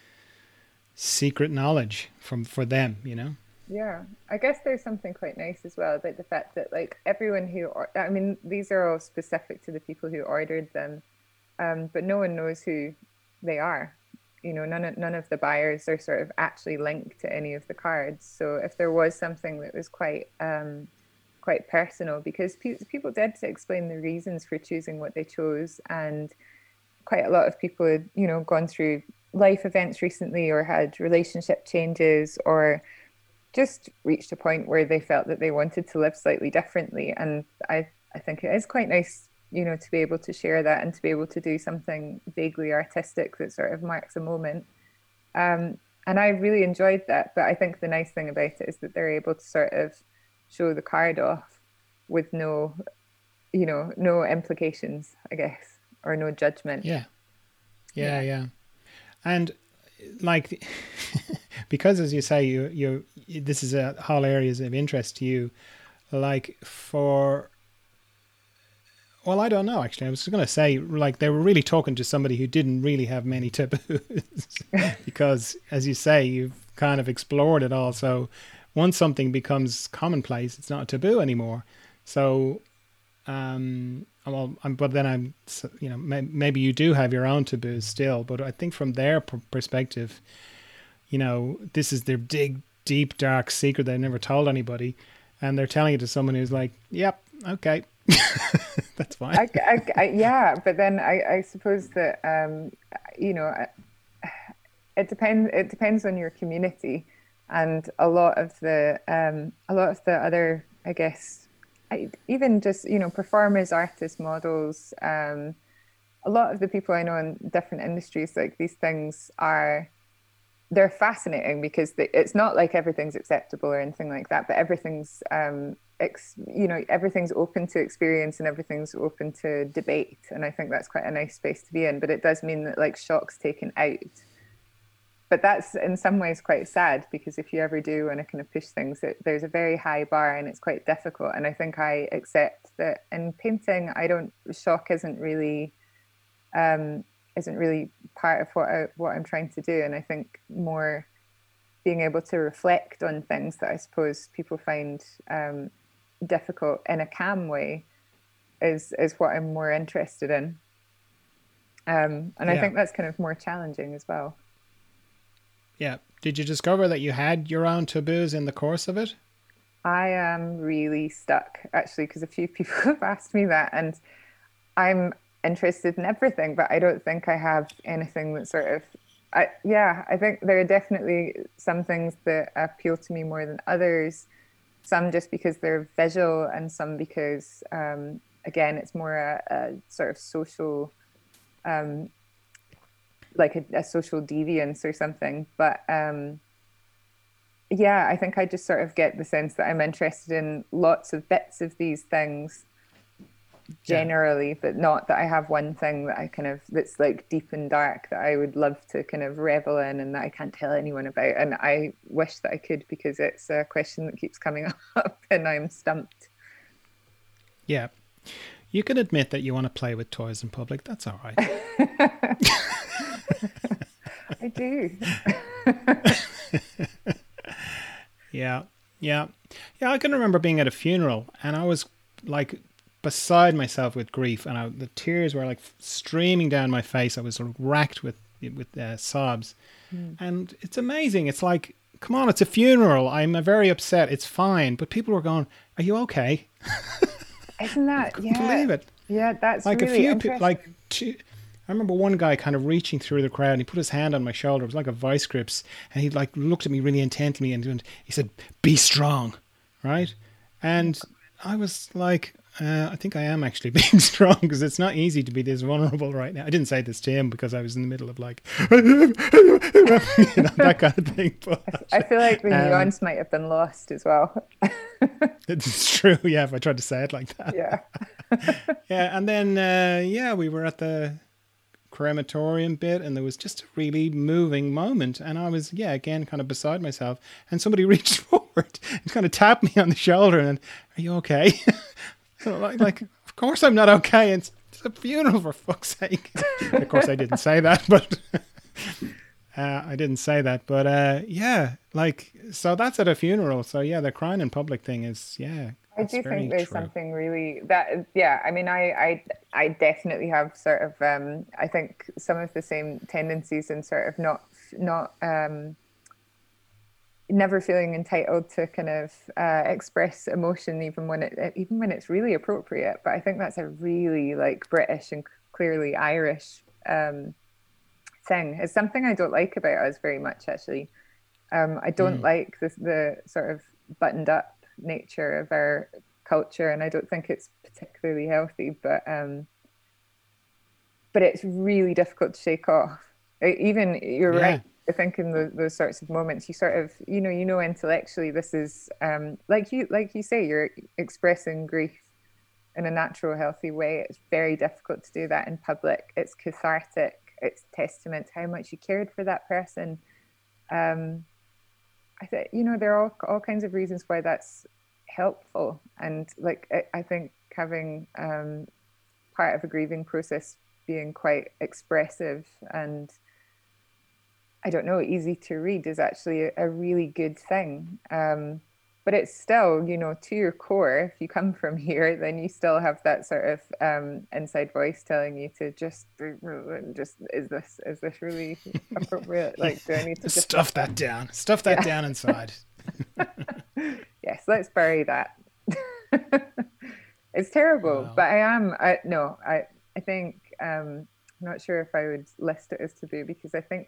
secret knowledge from for them, you know. Yeah, I guess there's something quite nice as well about the fact that like everyone who, I mean, these are all specific to the people who ordered them. Um, but no one knows who they are. You know, none of, none of the buyers are sort of actually linked to any of the cards. So if there was something that was quite um, quite personal, because pe- people did explain the reasons for choosing what they chose, and quite a lot of people had, you know, gone through life events recently, or had relationship changes, or just reached a point where they felt that they wanted to live slightly differently. And I, I think it is quite nice, you know, to be able to share that and to be able to do something vaguely artistic that sort of marks a moment. Um, and I really enjoyed that. But I think the nice thing about it is that they're able to sort of show the card off with no, you know, no implications, I guess, or no judgment. Yeah. Yeah, yeah. yeah. And like, because as you say, you, you, this is a whole areas of interest to you, like for, well, I don't know, actually. I was going to say, like, they were really talking to somebody who didn't really have many taboos because, as you say, you've kind of explored it all. So once something becomes commonplace, it's not a taboo anymore. So, um, well, I'm, but then I'm, you know, may, maybe you do have your own taboos still, but I think from their p- perspective, you know, this is their big, deep, dark secret they've never told anybody. And they're telling it to someone who's like, yep, okay. That's fine. I, I, I, yeah, but then I, I suppose that um, you know, it depends. It depends on your community, and a lot of the um, a lot of the other, I guess, I, even just you know, performers, artists, models. Um, a lot of the people I know in different industries, like these things are. They're fascinating because they, it's not like everything's acceptable or anything like that, but everything's, um, ex, you know, everything's open to experience and everything's open to debate. And I think that's quite a nice space to be in, but it does mean that like shock's taken out. But that's in some ways quite sad, because if you ever do want to kind of push things, it, there's a very high bar and it's quite difficult. And I think I accept that in painting, I don't, shock isn't really, um, isn't really part of what I, what I'm trying to do. And I think more being able to reflect on things that I suppose people find um, difficult in a calm way is is what I'm more interested in. Um, and yeah. I think that's kind of more challenging as well. Yeah. Did you discover that you had your own taboos in the course of it? I am really stuck, actually, because a few people have asked me that, and I'm interested in everything, but I don't think I have anything that sort of, I, yeah, I think there are definitely some things that appeal to me more than others. some just because they're visual, and some because, um, again, it's more a, a sort of social, um, like a, a social deviance or something. But um, yeah, I think I just sort of get the sense that I'm interested in lots of bits of these things generally, yeah. But not that I have one thing that I kind of, that's like deep and dark that I would love to kind of revel in and that I can't tell anyone about. And I wish that I could, because it's a question that keeps coming up and I'm stumped. Yeah. You can admit that you want to play with toys in public. That's all right. I do. Yeah. Yeah. Yeah. I can remember being at a funeral and I was like beside myself with grief, and I, the tears were like streaming down my face. I was sort of racked with with uh, sobs. Mm. And it's amazing. It's like, come on, it's a funeral. I'm very upset. It's fine. But people were going, are you okay? Isn't that, I couldn't yeah. believe it. Yeah, that's like really a few interesting. Pe- like two, I remember one guy kind of reaching through the crowd and he put his hand on my shoulder. It was like a vice grips. And he like looked at me really intently and he said, be strong. Right? And I was like, uh, I think I am actually being strong, because it's not easy to be this vulnerable right now. I didn't say this to him because I was in the middle of like, you know, that kind of thing. But I feel like the nuance um, might have been lost as well. It's true. Yeah. If I tried to say it like that. Yeah. Yeah. And then, uh, yeah, we were at the crematorium bit and there was just a really moving moment. And I was, yeah, again, kind of beside myself. And somebody reached forward and kind of tapped me on the shoulder and, are you okay? So like, like, of course I'm not okay. It's, it's a funeral, for fuck's sake. Of course I didn't say that, but uh, I didn't say that. But uh, yeah, like, so that's at a funeral. So yeah, the crying in public thing is, yeah. I do think there's true. something really that, yeah, I mean, I, I, I definitely have sort of, um, I think some of the same tendencies and sort of not, not, um, never feeling entitled to kind of uh, express emotion, even when it, even when it's really appropriate. But I think that's a really like British and clearly Irish um, thing. It's something I don't like about us very much, actually. Um, I don't mm. like the, the sort of buttoned up nature of our culture, and I don't think it's particularly healthy. But um, but it's really difficult to shake off. Even you're yeah. right. I think in the, those sorts of moments, you sort of, you know, you know, intellectually, this is um, like you, like you say, you're expressing grief in a natural, healthy way. It's very difficult to do that in public. It's cathartic. It's testament to how much you cared for that person. Um, I think, you know, there are all, all kinds of reasons why that's helpful. And like, I, I think having um, part of a grieving process being quite expressive and, I don't know, easy to read is actually a, a really good thing. Um, but it's still, you know, to your core, if you come from here, then you still have that sort of um, inside voice telling you to just, just, is this, is this really appropriate? Like, do I need to just stuff that down, stuff that yeah. down inside. Yes, let's bury that. It's terrible, wow. But I am, I, no, I, I think, um, I'm not sure if I would list it as taboo, because I think,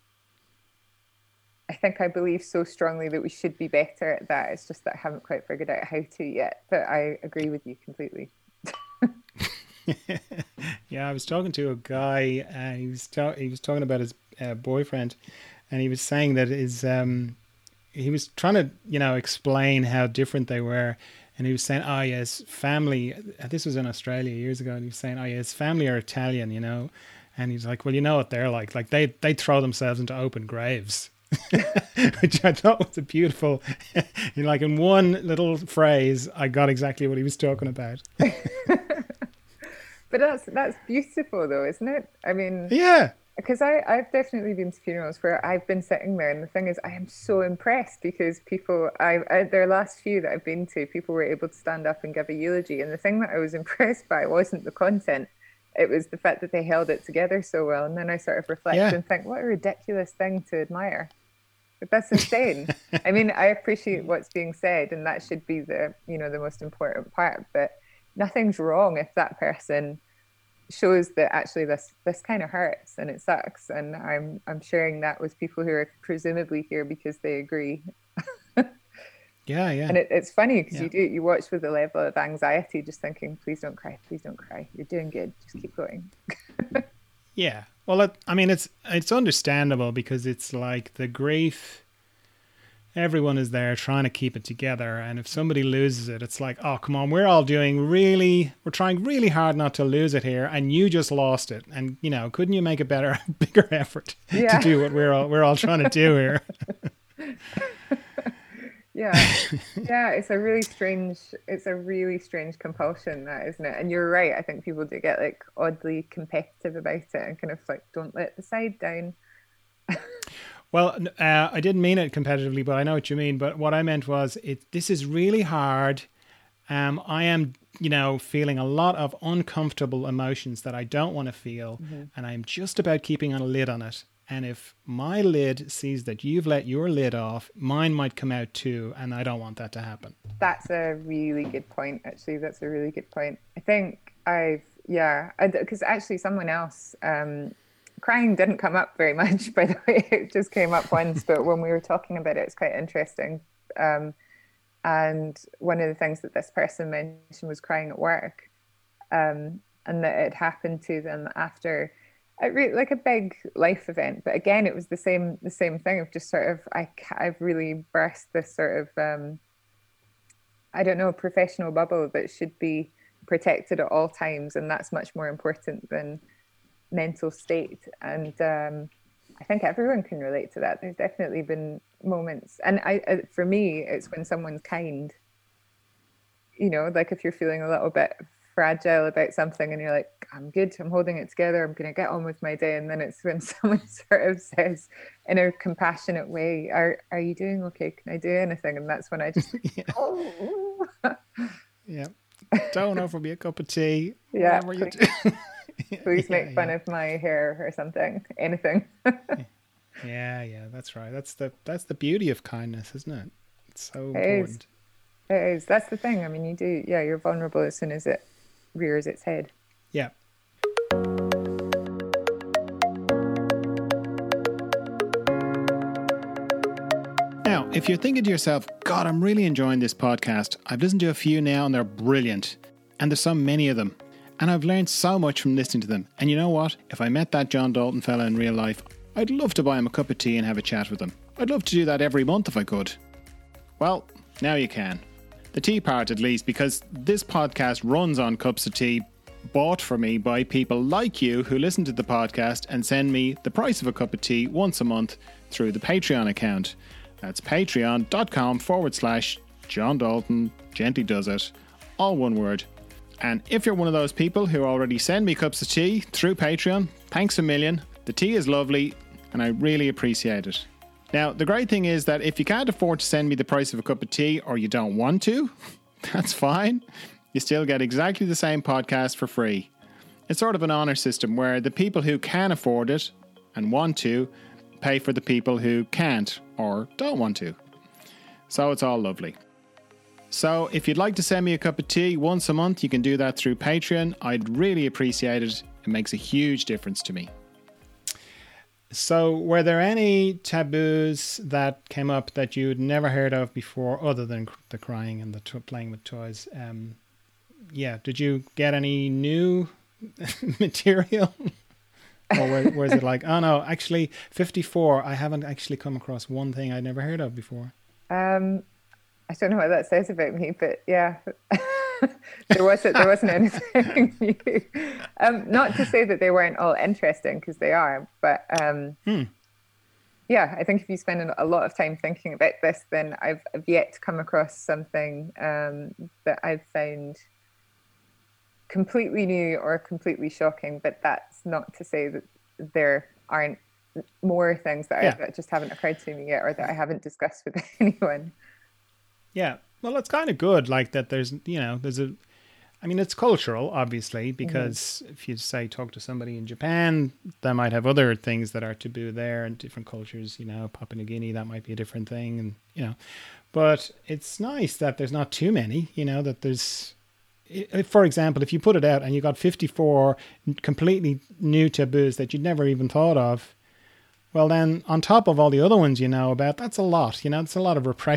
I think I believe so strongly that we should be better at that. It's just that I haven't quite figured out how to yet. But I agree with you completely. Yeah, I was talking to a guy, and he was ta- he was talking about his uh, boyfriend, and he was saying that his um, he was trying to you know explain how different they were, and he was saying, oh yes, family. This was in Australia years ago, and he was saying, oh yeah, his family are Italian, you know, and he's like, well, you know what they're like, like they they throw themselves into open graves. Which I thought was a beautiful, you know, like in one little phrase, I got exactly what he was talking about. But that's that's beautiful, though, isn't it? I mean, yeah, because I I've definitely been to funerals where I've been sitting there, and the thing is, I am so impressed because people, I, I their last few that I've been to, people were able to stand up and give a eulogy, and the thing that I was impressed by wasn't the content. It was the fact that they held it together so well. And then I sort of reflect yeah. and think, what a ridiculous thing to admire. But that's insane. I mean, I appreciate what's being said, and that should be the, you know, the most important part. But nothing's wrong if that person shows that actually this this kind of hurts and it sucks. And I'm I'm sharing that with people who are presumably here because they agree. Yeah, yeah. And it, it's funny because yeah. you do you watch with a level of anxiety, just thinking, please don't cry, please don't cry. You're doing good. Just keep going. Yeah. Well, it, I mean, it's it's understandable because it's like the grief. Everyone is there trying to keep it together, and if somebody loses it, it's like, oh, come on, we're all doing really, we're trying really hard not to lose it here, and you just lost it, and you know, couldn't you make a better, bigger effort Yeah. to do what we're all we're all trying to do here? Yeah, yeah, it's a really strange, it's a really strange compulsion, that, isn't it? And you're right. I think people do get like oddly competitive about it and kind of like, don't let the side down. Well, uh, I didn't mean it competitively, but I know what you mean. But what I meant was, it. This is really hard. Um, I am, you know, feeling a lot of uncomfortable emotions that I don't want to feel, mm-hmm. and I'm just about keeping a lid on it. And if my lid sees that you've let your lid off, mine might come out too, and I don't want that to happen. That's a really good point, actually. That's a really good point. I think I've, yeah, because actually someone else, um, crying didn't come up very much, by the way. It just came up once, but when we were talking about it, it's quite interesting. Um, and one of the things that this person mentioned was crying at work, um, and that it happened to them after a re- like a big life event. But again, it was the same the same thing of just sort of I I've really burst this sort of um, I don't know, professional bubble that should be protected at all times, and that's much more important than mental state. And um, I think everyone can relate to that. There's definitely been moments, and I, I for me, it's when someone's kind. You know, like if you're feeling a little bit fragile about something and you're like, I'm good, I'm holding it together, I'm going to get on with my day. And then it's when someone sort of says in a compassionate way, are are you doing okay? Can I do anything? And that's when I just, yeah. oh. yeah. Don't offer me a cup of tea. Yeah. Whatever you Please, do. please yeah, make fun yeah. of my hair or something, anything. yeah, yeah, that's right. That's the that's the beauty of kindness, isn't it? It's so it important. Is. It is. That's the thing. I mean, you do, yeah, you're vulnerable as soon as it rears its head. Yeah. Now, if you're thinking to yourself, God, I'm really enjoying this podcast. I've listened to a few now and they're brilliant. And there's so many of them. And I've learned so much from listening to them. And you know what? If I met that John Dalton fella in real life, I'd love to buy him a cup of tea and have a chat with him. I'd love to do that every month if I could. Well, now you can. The tea part at least, because this podcast runs on cups of tea bought for me by people like you who listen to the podcast and send me the price of a cup of tea once a month through the Patreon account. That's patreon.com forward slash John Dalton Gently Does It. All one word. And if you're one of those people who already send me cups of tea through Patreon, thanks a million. The tea is lovely and I really appreciate it. Now, the great thing is that if you can't afford to send me the price of a cup of tea or you don't want to, that's fine. You still get exactly the same podcast for free. It's sort of an honour system where the people who can afford it and want to pay for the people who can't or don't want to. So it's all lovely. So if you'd like to send me a cup of tea once a month, you can do that through Patreon. I'd really appreciate it. It makes a huge difference to me. So were there any taboos that came up that you'd never heard of before other than the crying and the t- playing with toys? Um, yeah, did you get any new material? Or was, was it like, oh no, actually fifty-four, I haven't actually come across one thing I'd never heard of before? Um, I don't know what that says about me, but yeah, there wasn't there wasn't anything new. Um, not to say that they weren't all interesting, because they are, but um, hmm. yeah, I think if you spend a lot of time thinking about this, then I've, I've yet to come across something um, that I've found completely new or completely shocking. But that's not to say that there aren't more things that, yeah. I, that just haven't occurred to me yet, or that I haven't discussed with anyone. Yeah, well, it's kind of good, like that there's, you know, there's a, I mean, it's cultural, obviously, because mm-hmm. if you say talk to somebody in Japan, they might have other things that are taboo there, and different cultures, you know, Papua New Guinea, that might be a different thing, and, you know, but it's nice that there's not too many, you know, that there's, if, for example, if you put it out and you got fifty-four completely new taboos that you'd never even thought of, well then, on top of all the other ones you know about, that's a lot, you know, it's a lot of repression.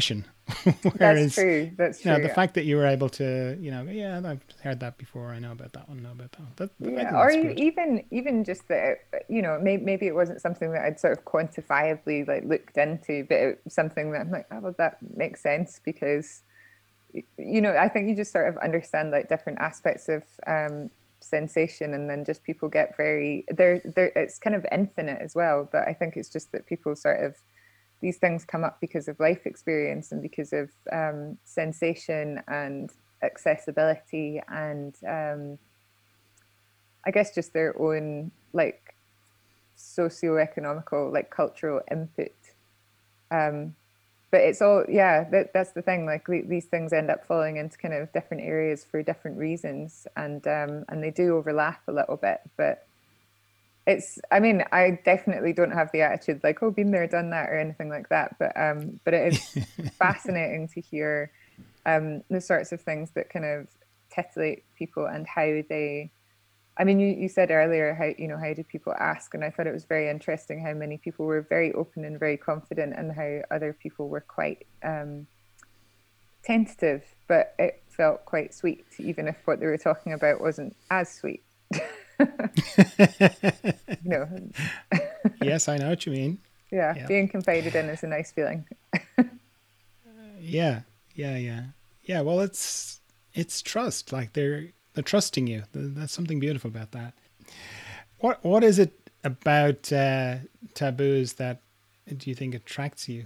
That's Whereas, true. That's you know, the true. fact that you were able to, you know, yeah, I've heard that before. I know about that one. Know about that one. That, I Yeah, think or that's e- good. even even just that, you know, maybe maybe it wasn't something that I'd sort of quantifiably like looked into, but it was something that I'm like, oh, well, that makes sense because, y- you know, I think you just sort of understand like different aspects of um, sensation, and then just people get very they're they're it's kind of infinite as well. But I think it's just that people sort of these things come up because of life experience and because of um, sensation and accessibility and um, I guess just their own like socio-economical, like cultural input. Um, but it's all, yeah, that, that's the thing. Like these things end up falling into kind of different areas for different reasons, and um, and they do overlap a little bit. But it's, I mean, I definitely don't have the attitude like, oh, been there, done that, or anything like that. But um, but it is fascinating to hear um the sorts of things that kind of titillate people and how they I mean, you, you said earlier how, you know, how do people ask? And I thought it was very interesting how many people were very open and very confident and how other people were quite um, tentative, but it felt quite sweet, even if what they were talking about wasn't as sweet. You know, Yes, I know what you mean. yeah, Yeah. being confided in is a nice feeling. Yeah. Yeah. Yeah. Yeah. Well, it's it's trust. Like they're they're trusting you. That's something beautiful about that. What What is it about uh, taboos that do you think attracts you?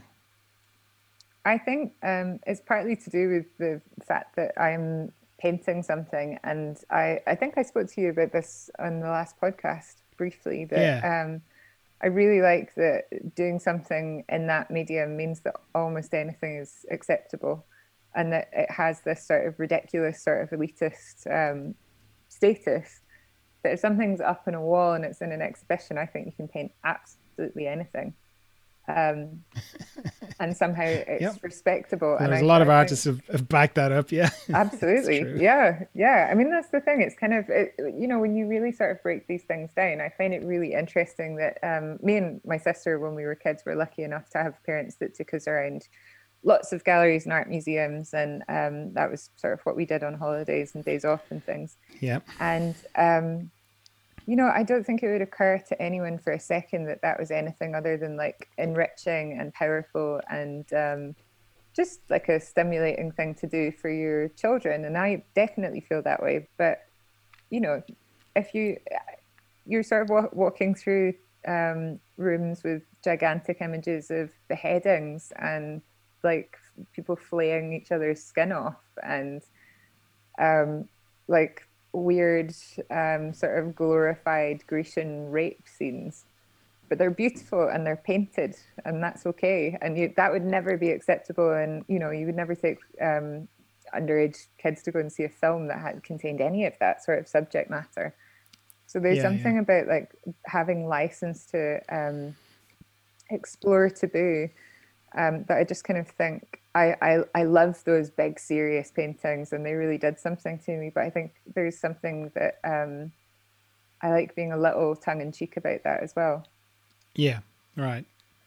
I think um, it's partly to do with the fact that I'm painting something, and I, I think I spoke to you about this on the last podcast briefly. That Yeah. um, I really like that doing something in that medium means that almost anything is acceptable, and that it has this sort of ridiculous, sort of elitist um, status. That if something's up on a wall and it's in an exhibition, I think you can paint absolutely anything. Um, and somehow Yep. it's respectable. And And there's I, a lot of I think artists have, have backed that up. Yeah, it's absolutely, true. yeah, yeah. I mean, that's the thing. It's kind of, it, you know, when you really sort of break these things down, I find it really interesting that um, me and my sister, when we were kids, were lucky enough to have parents that took us around lots of galleries and art museums, and um, that was sort of what we did on holidays and days off and things. Yeah. And um, you know, I don't think it would occur to anyone for a second that that was anything other than like enriching and powerful and um, just like a stimulating thing to do for your children. And I definitely feel that way. But, you know, if you, you're sort of wa- walking through um, rooms with gigantic images of beheadings and like people flaying each other's skin off and um, like weird um, sort of glorified Grecian rape scenes. But they're beautiful and they're painted, and that's okay. And you, that would never be acceptable. And you know, you would never take um, underage kids to go and see a film that had contained any of that sort of subject matter. So there's Yeah. Yeah. something about like having license to um, explore taboo um, that I just kind of think I, I I love those big serious paintings and they really did something to me. But I think there's something that um, I like being a little tongue in cheek about that as well. Yeah. Right.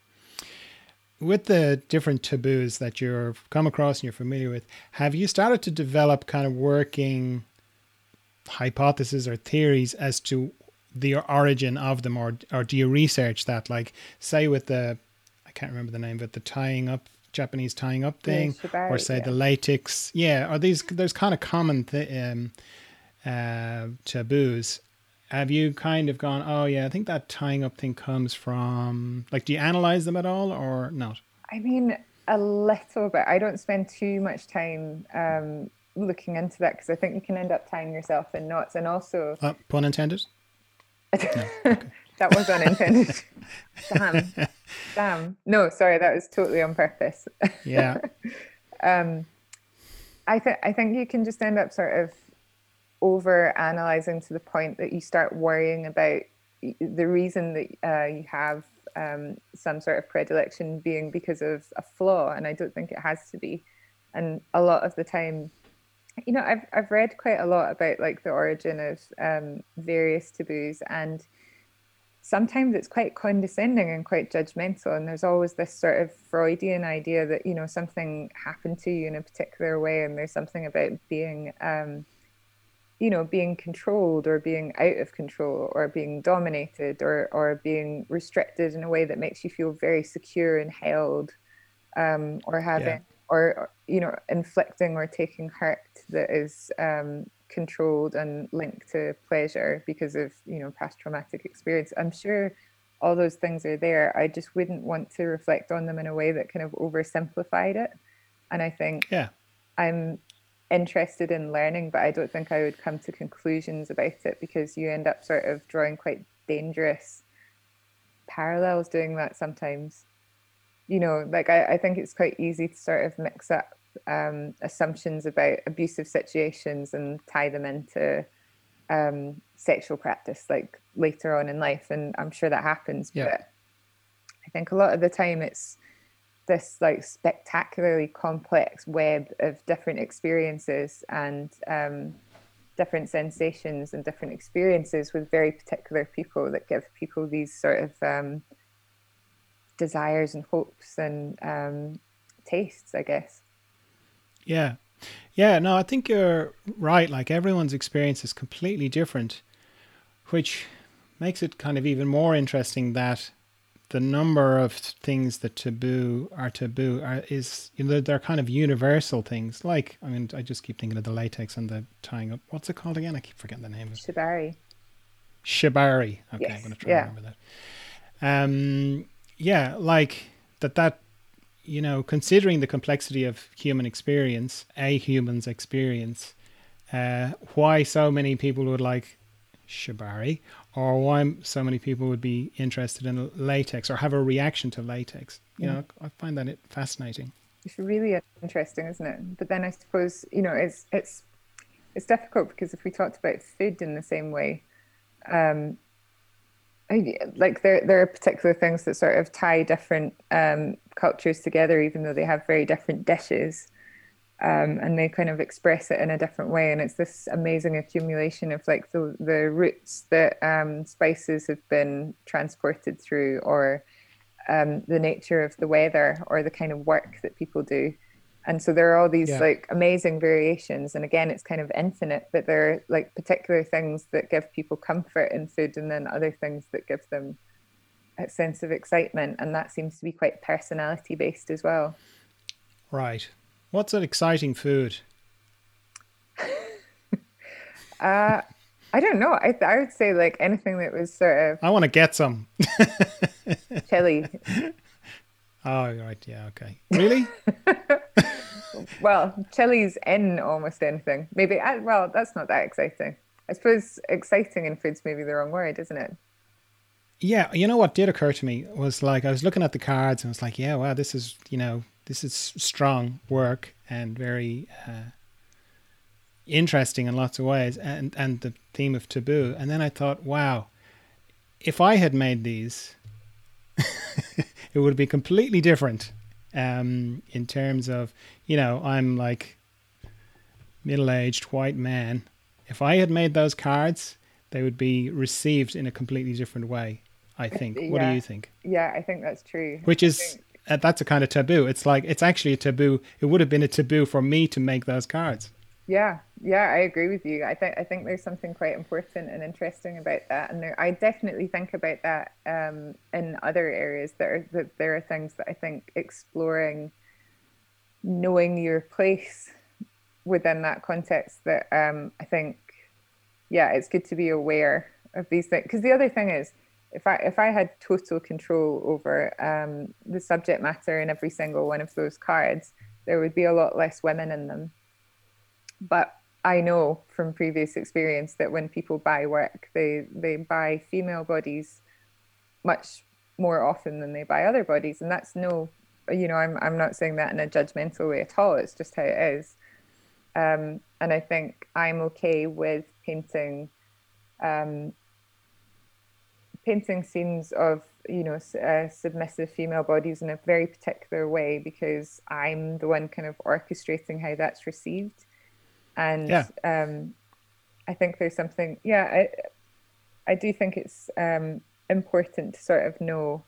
With the different taboos that you've come across and you're familiar with, have you started to develop kind of working hypotheses or theories as to the origin of them, or or do you research that? Like, say with the, I can't remember the name of it, the tying up, Japanese tying up The thing, or shibari, say the yeah. latex. Yeah, are these, there's kind of common th- um, uh, taboos. Have you kind of gone, oh yeah, I think that tying up thing comes from, like, do you analyze them at all or not? I mean, a little bit. I don't spend too much time um, looking into that because I think you can end up tying yourself in knots. And also, Uh, pun intended? No. Okay. that was unintended. Damn, damn. No, sorry, that was totally on purpose. Yeah. um, I think I think you can just end up sort of over analyzing to the point that you start worrying about the reason that uh, you have um, some sort of predilection being because of a flaw, and I don't think it has to be. And a lot of the time, you know, I've I've read quite a lot about like the origin of um, various taboos, and sometimes it's quite condescending and quite judgmental. And there's always this sort of Freudian idea that, you know, something happened to you in a particular way, and there's something about being, um, you know, being controlled or being out of control or being dominated or, or being restricted in a way that makes you feel very secure and held, um, or having, yeah. or, or, you know, inflicting or taking hurt that is um, controlled and linked to pleasure because of, you know, past traumatic experience. I'm sure all those things are there. I just wouldn't want to reflect on them in a way that kind of oversimplified it. And I think yeah. I'm interested in learning, but I don't think I would come to conclusions about it, because you end up sort of drawing quite dangerous parallels doing that sometimes. You know, like I, I think it's quite easy to sort of mix up um, assumptions about abusive situations and tie them into um, sexual practice, like later on in life. And I'm sure that happens, yeah. but I think a lot of the time it's this like spectacularly complex web of different experiences and um, different sensations and different experiences with very particular people that give people these sort of um, desires and hopes and um, tastes, I guess. Yeah. Yeah, no, I think you're right. Like everyone's experience is completely different, which makes it kind of even more interesting that the number of things that taboo are taboo are is, you know, they're kind of universal things. Like, I mean, I just keep thinking of the latex and the tying up. What's it called again? I keep forgetting the name of it. Shibari. Shibari. Okay, yes. I'm going to try yeah. and remember that. Um, yeah, like that, that, you know, considering the complexity of human experience, a human's experience, uh, why so many people would like shibari, or why so many people would be interested in latex or have a reaction to latex. You yeah. know, I find that fascinating. It's really interesting, isn't it? But then I suppose, you know, it's it's it's difficult because if we talked about food in the same way, um, I, like there there are particular things that sort of tie different um, cultures together, even though they have very different dishes. Um, and they kind of express it in a different way, and it's this amazing accumulation of like the the routes that um, spices have been transported through, or um, the nature of the weather, or the kind of work that people do. And so there are all these yeah. like amazing variations, and again, it's kind of infinite, but there are like particular things that give people comfort in food, and then other things that give them a sense of excitement, and that seems to be quite personality based as well. Right. What's an exciting food? uh, I don't know. I I would say like anything that was sort of. I want to get some. Chili. Oh, right. Yeah. Okay. Really? Well, chili's in almost anything. Maybe. I, well, that's not that exciting. I suppose exciting in food's maybe the wrong word, isn't it? Yeah. You know what did occur to me was like I was looking at the cards and I was like, yeah, wow, this is, you know, this is strong work and very uh, interesting in lots of ways, and, and the theme of taboo. And then I thought, wow, if I had made these, it would be completely different um, in terms of, you know, I'm like middle-aged white man. If I had made those cards, they would be received in a completely different way, I think. Yeah. What do you think? Yeah, I think that's true. Which is... Uh, that's a kind of taboo. It's like, it's actually a taboo. It would have been a taboo for me to make those cards. Yeah, yeah, I agree with you. I think I think there's something quite important and interesting about that, and there, I definitely think about that um, in other areas. There, that there are things that I think exploring, knowing your place within that context. That um, I think, yeah, it's good to be aware of these things. Because the other thing is, if I if I had total control over um, the subject matter in every single one of those cards, there would be a lot less women in them. But I know from previous experience that when people buy work, they they buy female bodies much more often than they buy other bodies, and that's no, you know, I'm I'm not saying that in a judgmental way at all. It's just how it is. Um, and I think I'm okay with painting. Um, painting scenes of, you know, uh, submissive female bodies in a very particular way, because I'm the one kind of orchestrating how that's received. And yeah. um, I think there's something, yeah, I, I do think it's um, important to sort of know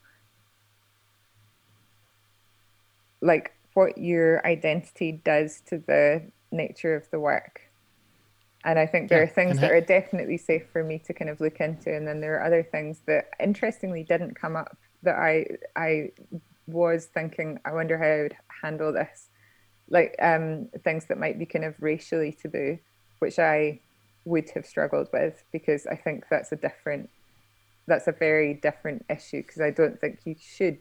like what your identity does to the nature of the work. And I think there Yeah, are things and that ha- are definitely safe for me to kind of look into, and then there are other things that interestingly didn't come up that I I was thinking, I wonder how I would handle this. Like um things that might be kind of racially taboo, which I would have struggled with, because I think that's a different that's a very different issue, because I don't think you should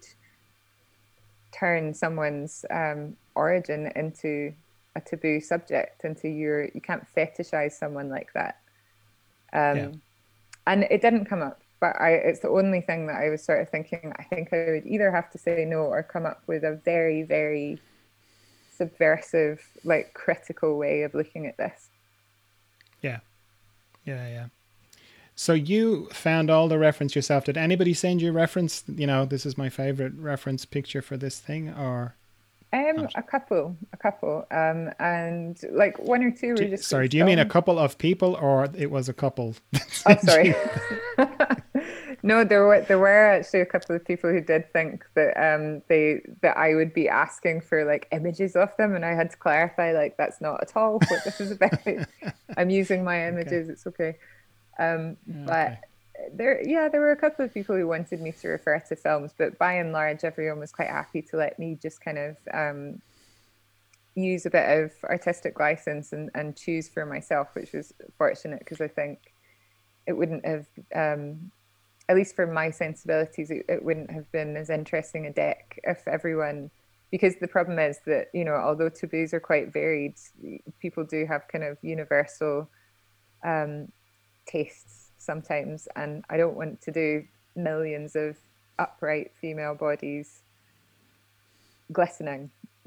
turn someone's um, origin into a taboo subject, into your you can't fetishize someone like that. yeah, Um, and it didn't come up, but I it's the only thing that I was sort of thinking, I think I would either have to say no or come up with a very, very subversive, like critical way of looking at this. yeah, yeah, yeah. So you found all the reference yourself. Did anybody send you a reference? You know, this is my favorite reference picture for this thing, or Um, not? a couple, a couple, um, and like one or two Do, were just sort sorry, of do you mean a filmed. couple of people, or it was a couple? that Oh, sent sorry. you- No, there were there were actually a couple of people who did think that um they that I would be asking for like images of them, and I had to clarify like that's not at all what this is about. I'm using my okay, images, it's okay. Um, but okay, there, yeah, there were a couple of people who wanted me to refer to films, but by and large, everyone was quite happy to let me just kind of um use a bit of artistic license and and choose for myself, which was fortunate, because I think it wouldn't have um at least for my sensibilities, it, it wouldn't have been as interesting a deck if everyone, because the problem is that, you know, although taboos are quite varied, people do have kind of universal um, tastes sometimes. And I don't want to do millions of upright female bodies glistening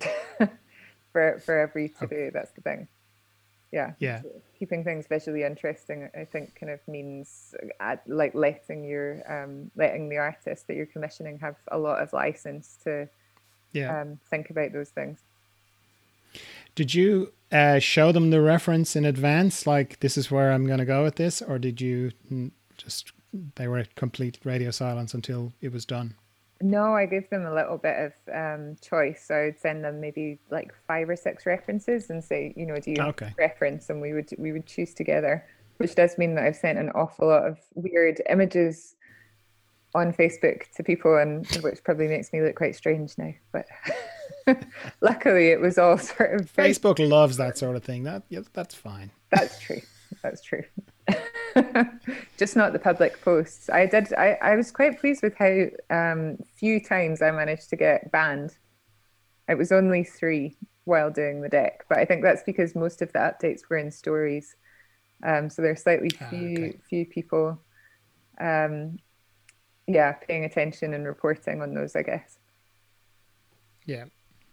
for, for every taboo. That's the thing. Yeah. yeah, Keeping things visually interesting, I think, kind of means uh, like letting your um, letting the artist that you're commissioning have a lot of license to yeah. um, think about those things. Did you uh, show them the reference in advance, like this is where I'm going to go with this, or did you mm, just they were at complete radio silence until it was done? No, I gave them a little bit of um, choice. So I would send them maybe like five or six references and say, you know, do you have Okay. a reference? And we would we would choose together, which does mean that I've sent an awful lot of weird images on Facebook to people, and which probably makes me look quite strange now. But luckily, it was all sort of very, Facebook loves that sort of thing. That yeah, that's fine. that's true. That's true. Just not the public posts. I did. I, I was quite pleased with how um, few times I managed to get banned. It was only three while doing the deck, but I think that's because most of the updates were in stories. Um, so there's slightly Ah, few okay. few people, um, yeah, paying attention and reporting on those, I guess. Yeah.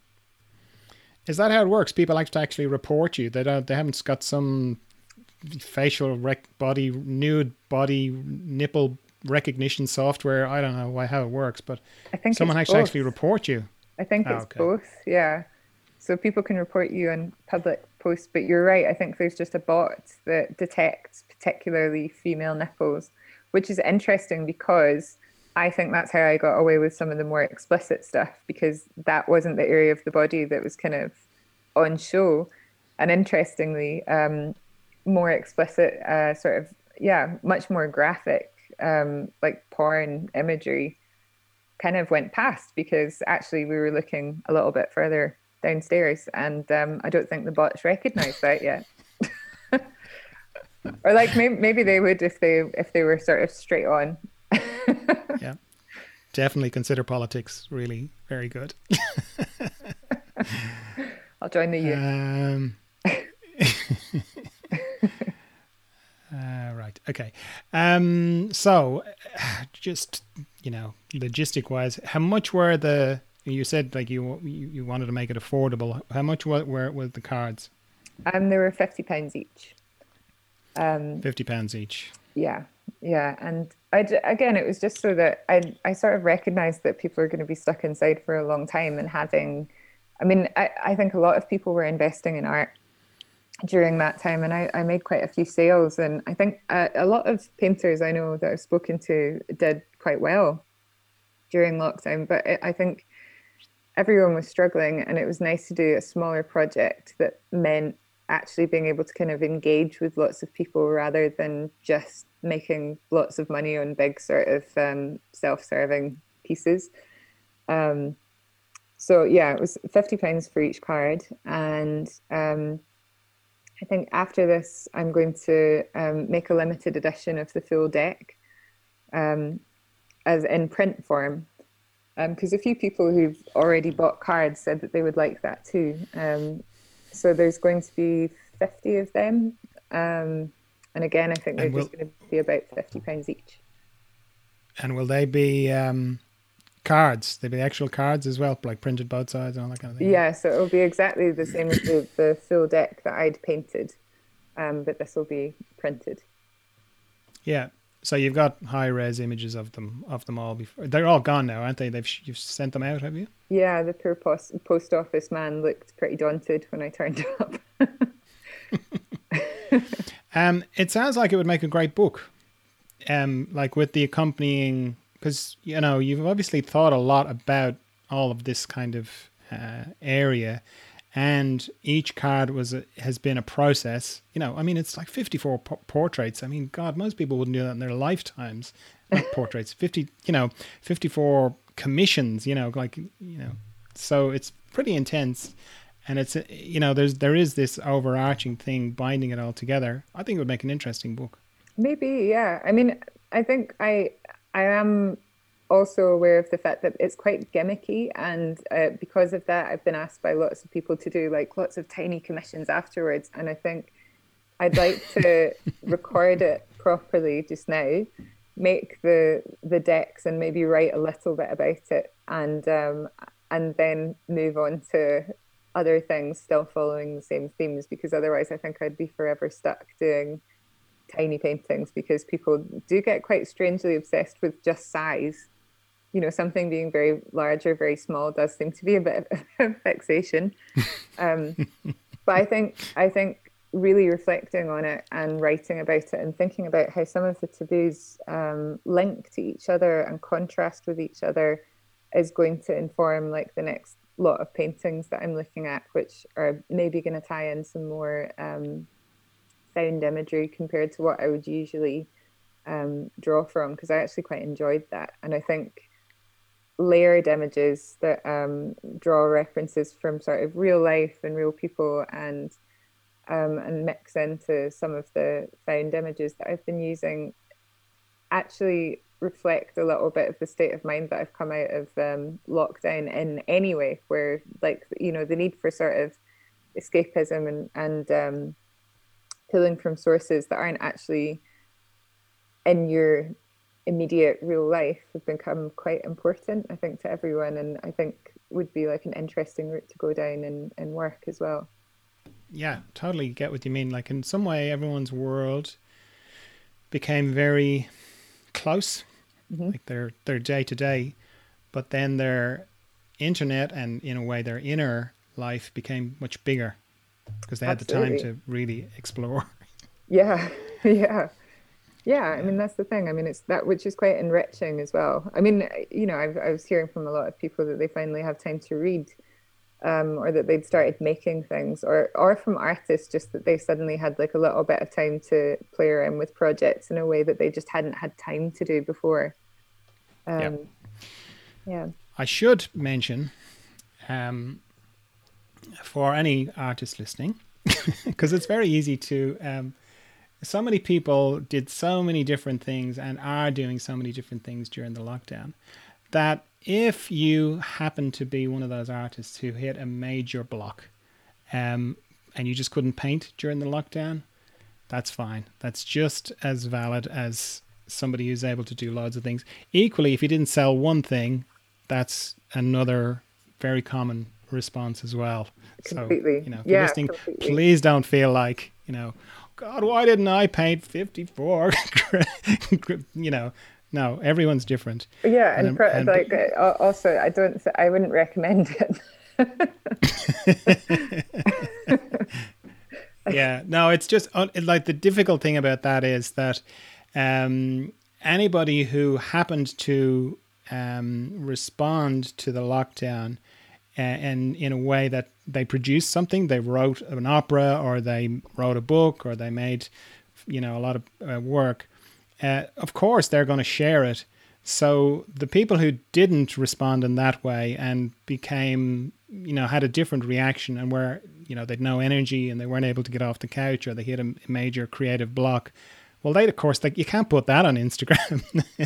Is that how it works? People like to actually report you. They don't. They haven't got some facial rec body nude body nipple recognition software. I don't know why how it works, but I think someone it's has to both. actually report you. I think Ah, it's okay. both, yeah. So people can report you on public posts, but you're right. I think there's just a bot that detects particularly female nipples, which is interesting because I think that's how I got away with some of the more explicit stuff, because that wasn't the area of the body that was kind of on show. And interestingly, um, more explicit, uh, sort of, yeah, much more graphic, um, like porn imagery kind of went past, because actually we were looking a little bit further downstairs, and um, I don't think the bots recognized that yet. Or like maybe, maybe they would if they if they were sort of straight on. Yeah. Definitely consider politics. Really very good. I'll join the youth. Um, uh, right. Okay. Um, so, just you know, logistic wise, how much were the? You said like you you, you wanted to make it affordable. How much were were, were the cards? Um, they were fifty pounds each. Um, Fifty pounds each. yeah, yeah, and I again, it was just so that I I sort of recognized that people are going to be stuck inside for a long time, and having, I mean, I I think a lot of people were investing in art during that time, and I, I made quite a few sales, and I think a, a lot of painters I know that I've spoken to did quite well during lockdown. But it, I think everyone was struggling, and it was nice to do a smaller project that meant actually being able to kind of engage with lots of people rather than just making lots of money on big sort of um, self-serving pieces. Um, so yeah, it was fifty pounds for each card. And um, I think after this, I'm going to um, make a limited edition of the full deck um, as in print form. Because um, a few people who've already bought cards said that they would like that too. Um, so there's going to be fifty of them. Um, and again, I think they're will, just going to be about fifty pounds each. And will they be um, cards? They'll be actual cards as well, like printed both sides and all that kind of thing? Yeah, so it'll be exactly the same as the, the full deck that I'd painted. Um, but this will be printed. Yeah. So you've got high-res images of them, of them all before. They're all gone now, aren't they? They've you've sent them out, have you? Yeah, the poor post post office man looked pretty daunted when I turned up. um, it sounds like it would make a great book. Um, like with the accompanying, because you know you've obviously thought a lot about all of this kind of uh, area. And each card was a, has been a process. You know, I mean, it's like fifty-four po- portraits. I mean, God, most people wouldn't do that in their lifetimes. Not portraits, fifty. You know, fifty-four commissions. You know, like you know, so it's pretty intense. And it's you know, there's there is this overarching thing binding it all together. I think it would make an interesting book. Maybe, yeah. I mean, I think I I am. also aware of the fact that it's quite gimmicky, and uh, because of that I've been asked by lots of people to do like lots of tiny commissions afterwards, and I think I'd like to record it properly just now, make the the decks and maybe write a little bit about it, and um, and then move on to other things still following the same themes, because otherwise I think I'd be forever stuck doing tiny paintings, because people do get quite strangely obsessed with just size. You know, something being very large or very small does seem to be a bit of a fixation. Um, but I think I think really reflecting on it and writing about it and thinking about how some of the taboos um, link to each other and contrast with each other is going to inform like the next lot of paintings that I'm looking at, which are maybe going to tie in some more um, found imagery compared to what I would usually um, draw from, because I actually quite enjoyed that. And I think layered images that um, draw references from sort of real life and real people, and um, and mix into some of the found images that I've been using, actually reflect a little bit of the state of mind that I've come out of um, lockdown in anyway, where like, you know, the need for sort of escapism and, and um, pulling from sources that aren't actually in your immediate real life have become quite important, I think, to everyone, and I think would be like an interesting route to go down in, in work as well. Yeah, totally get what you mean. Like in some way, everyone's world became very close, mm-hmm. like their their day to day, but then their internet and in a way their inner life became much bigger because they Absolutely. had the time to really explore. Yeah, yeah. Yeah, I mean, that's the thing. I mean, it's that which is quite enriching as well. I mean, you know, I've, I was hearing from a lot of people that they finally have time to read, um, or that they'd started making things, or or from artists just that they suddenly had like a little bit of time to play around with projects in a way that they just hadn't had time to do before. Um, yeah. yeah. I should mention, um, for any artist listening, because it's very easy to... Um, so many people did so many different things and are doing so many different things during the lockdown that if you happen to be one of those artists who hit a major block um, and you just couldn't paint during the lockdown, that's fine. That's just as valid as somebody who's able to do loads of things. Equally, if you didn't sell one thing, that's another very common response as well. Completely. So, you know, if you're yeah, listening, completely. Please don't feel like, you know, God, why didn't I paint fifty-four? You know, no, everyone's different. Yeah, and, and, pro- and like uh, also, I don't, I wouldn't recommend it. Yeah, no, it's just uh, like the difficult thing about that is that um, anybody who happened to um, respond to the lockdown uh, and in a way that they produced something, they wrote an opera or they wrote a book or they made, you know, a lot of uh, work, uh, of course they're going to share it. So the people who didn't respond in that way and became, you know, had a different reaction and were, you know, they'd no energy and they weren't able to get off the couch or they hit a major creative block. Well, they, of course, like you can't put that on Instagram.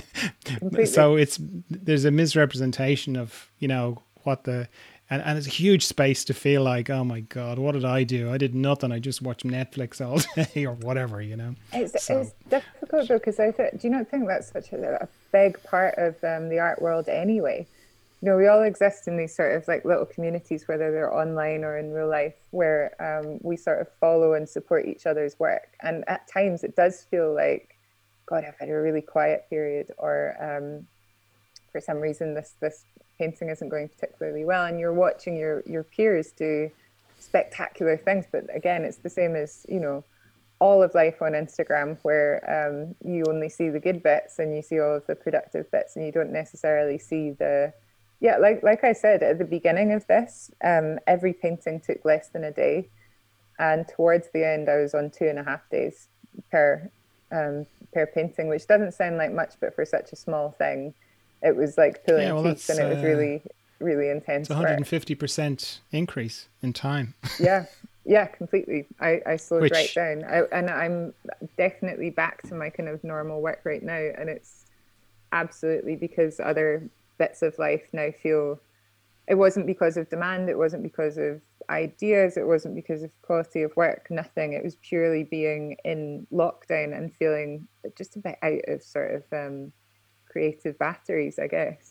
So it's, there's a misrepresentation of, you know, what the, and, and it's a huge space to feel like, oh my God, what did I do? I did nothing. I just watched Netflix all day or whatever, you know. It's, so. it's difficult though, because I th- do you not think that's such a, a big part of um, the art world anyway? You know, we all exist in these sort of like little communities, whether they're online or in real life, where um, we sort of follow and support each other's work. And at times it does feel like, God, I've had a really quiet period, or um, for some reason this this painting isn't going particularly well, and you're watching your your peers do spectacular things. But again, it's the same as, you know, all of life on Instagram, where um, you only see the good bits and you see all of the productive bits, and you don't necessarily see the Yeah, like like I said at the beginning of this, um, every painting took less than a day, and towards the end, I was on two and a half days per um, per painting, which doesn't sound like much, but for such a small thing, it was like pulling yeah, well, teeth, and it was uh, really really intense. It's one hundred fifty percent increase in time. yeah, yeah, completely. I I slowed Which, right down, I, and I'm definitely back to my kind of normal work right now, and it's absolutely because other bits of life now feel, it wasn't because of demand, it wasn't because of ideas, it wasn't because of quality of work, nothing. It was purely being in lockdown and feeling just a bit out of sort of um, creative batteries, I guess.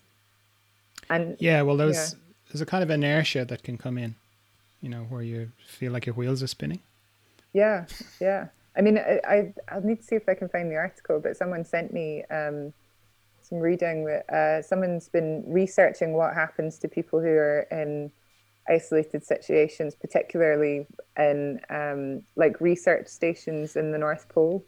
And yeah, well, there's yeah. there's a kind of inertia that can come in, you know, where you feel like your wheels are spinning. Yeah, yeah. I mean, I, I I'll need to see if I can find the article, but someone sent me um, some reading that uh, someone's been researching what happens to people who are in isolated situations, particularly in um, like research stations in the North Pole.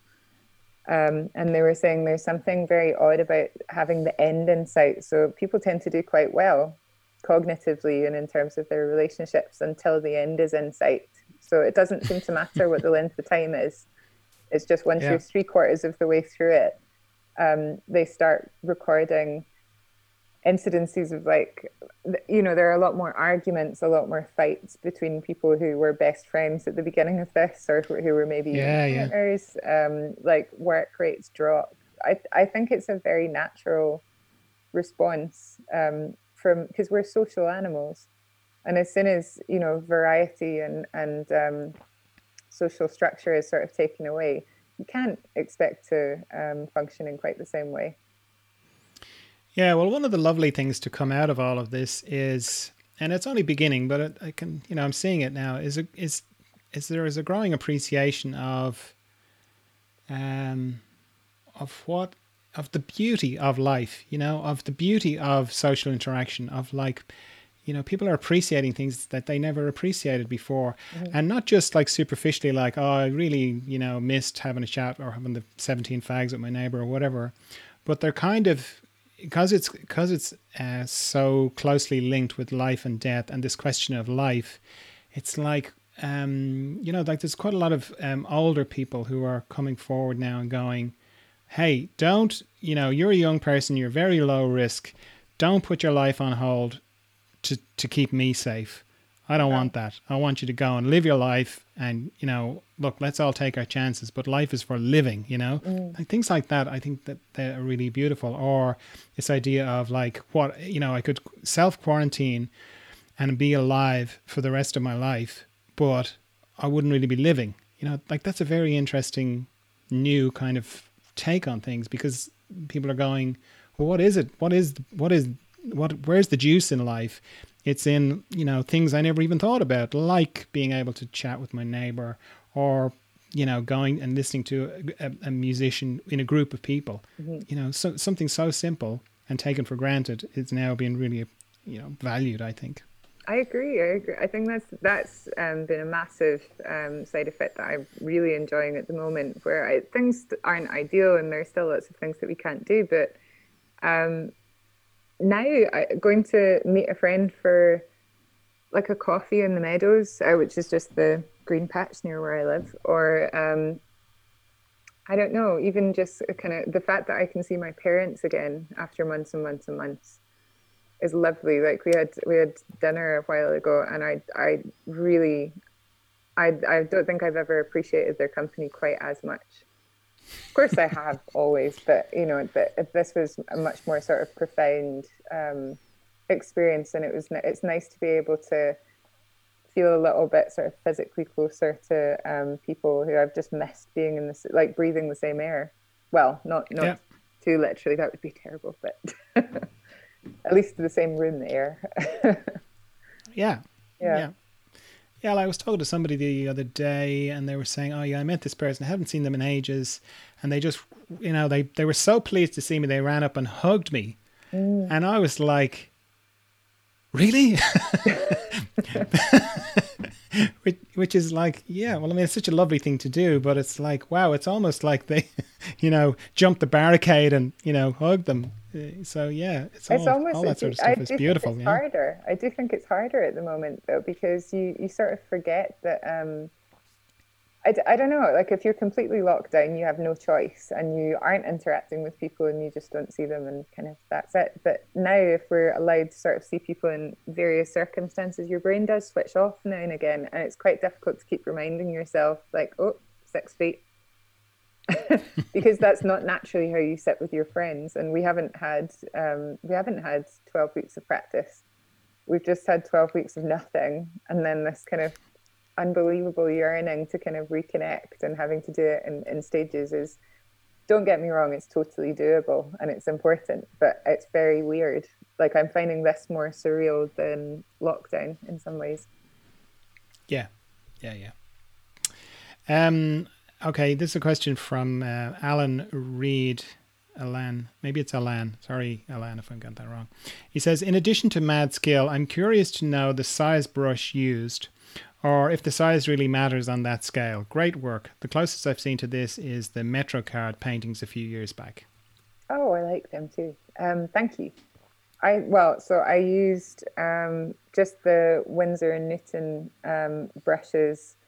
Um, and they were saying there's something very odd about having the end in sight. So people tend to do quite well cognitively and in terms of their relationships until the end is in sight. So it doesn't seem to matter what the length of time is. It's just once yeah. you're three quarters of the way through it, um, they start recording incidences of like, you know, there are a lot more arguments, a lot more fights between people who were best friends at the beginning of this, or who were maybe yeah, partners. Yeah. Um, like work rates drop. I I think it's a very natural response um, from, because we're social animals, and as soon as, you know, variety and and um, social structure is sort of taken away, you can't expect to um, function in quite the same way. Yeah, well, one of the lovely things to come out of all of this is, and it's only beginning, but it, I can, you know, I'm seeing it now, is a, is is there is a growing appreciation of, um, of what, of the beauty of life, you know, of the beauty of social interaction, of like, you know, people are appreciating things that they never appreciated before. Mm-hmm. And not just like superficially like, oh, I really, you know, missed having a chat or having the seventeen fags with my neighbor or whatever. But they're kind of, because it's because it's uh, so closely linked with life and death and this question of life, it's like, um, you know, like there's quite a lot of um, older people who are coming forward now and going, hey, don't, you know, you're a young person, you're very low risk. Don't put your life on hold to, to keep me safe. I don't yeah. want that. I want you to go and live your life and, you know, look, let's all take our chances, but life is for living, you know, mm. like things like that. I think that they're really beautiful. Or this idea of like, what, you know, I could self-quarantine and be alive for the rest of my life, but I wouldn't really be living, you know, like that's a very interesting new kind of take on things, because people are going, well, what is it? What is, what is, what, where's the juice in life? It's in, you know, things I never even thought about, like being able to chat with my neighbor, or, you know, going and listening to a, a musician in a group of people. Mm-hmm. You know, so, something so simple and taken for granted is now being really, you know, valued, I think. I agree. I agree. I think that's that's um, been a massive um, side effect that I'm really enjoying at the moment, where I, things aren't ideal and there's still lots of things that we can't do. But um, now, I, going to meet a friend for like a coffee in the meadows, uh, which is just the green patch near where I live, or um, I don't know, even just kind of the fact that I can see my parents again after months and months and months is lovely. Like we had we had dinner a while ago, and I I really I I don't think I've ever appreciated their company quite as much. Of course, I have always, but you know, but this was a much more sort of profound um, experience, and it was it's nice to be able to feel a little bit sort of physically closer to um, people who I've just missed being in this, like breathing the same air. Well, not not yeah. too literally, that would be terrible, but at least the same room there. yeah. yeah. Yeah. Yeah, like I was talking to somebody the other day and they were saying, oh yeah, I met this person. I haven't seen them in ages. And they just, you know, they, they were so pleased to see me. They ran up and hugged me. Mm. And I was like, really? which, which is like, yeah, well, I mean, it's such a lovely thing to do, but it's like, wow, it's almost like they, you know, jumped the barricade and, you know, hugged them. So yeah, it's, it's all, almost all that sort of stuff is beautiful. It's yeah. harder. I do think it's harder at the moment though, because you, you sort of forget that, um, I, I don't know, like if you're completely locked down, you have no choice and you aren't interacting with people and you just don't see them and kind of that's it. But now if we're allowed to sort of see people in various circumstances, your brain does switch off now and again. And it's quite difficult to keep reminding yourself like, oh, six feet. Because that's not naturally how you sit with your friends, and we haven't had um, we haven't had twelve weeks of practice. We've just had twelve weeks of nothing, and then this kind of unbelievable yearning to kind of reconnect and having to do it in, in stages is, don't get me wrong, it's totally doable and it's important, but it's very weird. Like I'm finding this more surreal than lockdown in some ways. Yeah, yeah, yeah. Um. Okay, this is a question from uh, Alan Reed. Alan, maybe it's Alan. Sorry, Alan, if I got that wrong. He says, in addition to mad skill, I'm curious to know the size brush used, or if the size really matters on that scale. Great work. The closest I've seen to this is the MetroCard paintings a few years back. Oh, I like them too. Um, thank you. I well, so I used um, just the Winsor and Newton um, brushes.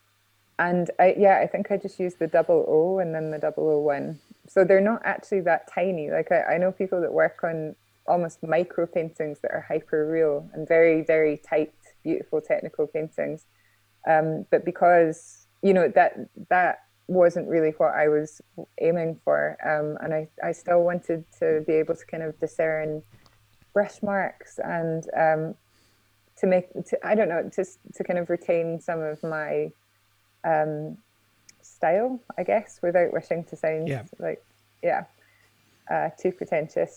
And I, yeah, I think I just used the double O and then the double O one. So they're not actually that tiny. Like I, I know people that work on almost micro paintings that are hyper real and very, very tight, beautiful technical paintings. Um, but because, you know, that that wasn't really what I was aiming for. Um, and I, I still wanted to be able to kind of discern brush marks and um, to make, to, I don't know, just to kind of retain some of my um style, I guess, without wishing to sound yeah. like yeah uh too pretentious.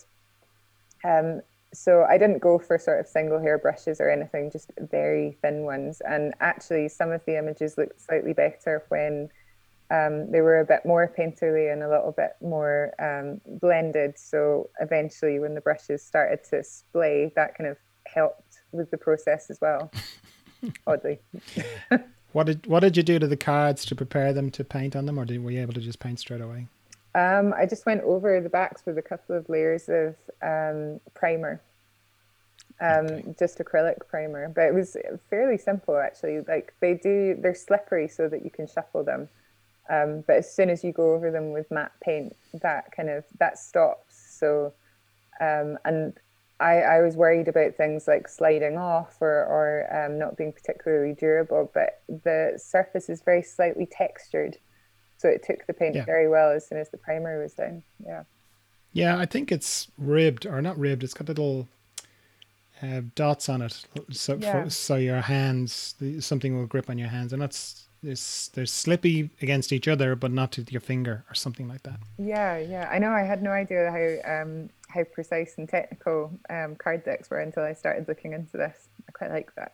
Um so I didn't go for sort of single hair brushes or anything, just very thin ones. And actually some of the images looked slightly better when um they were a bit more painterly and a little bit more um blended. So eventually when the brushes started to splay, that kind of helped with the process as well. Oddly. What did what did you do to the cards to prepare them to paint on them, or did, were you able to just paint straight away? Um, I just went over the backs with a couple of layers of um, primer, um, okay. just acrylic primer. But it was fairly simple actually. Like they do, they're slippery so that you can shuffle them. Um, but as soon as you go over them with matte paint, that kind of that stops. So um, and. I, I was worried about things like sliding off or, or um, not being particularly durable, but the surface is very slightly textured. So it took the paint yeah. very well as soon as the primer was down. Yeah. Yeah, I think it's ribbed, or not ribbed, it's got little uh, dots on it. So yeah. for, so your hands, something will grip on your hands. And that's, it's, they're slippy against each other, but not to your finger or something like that. Yeah, yeah. I know I had no idea how... Um, how precise and technical um, card decks were until I started looking into this. I quite like that.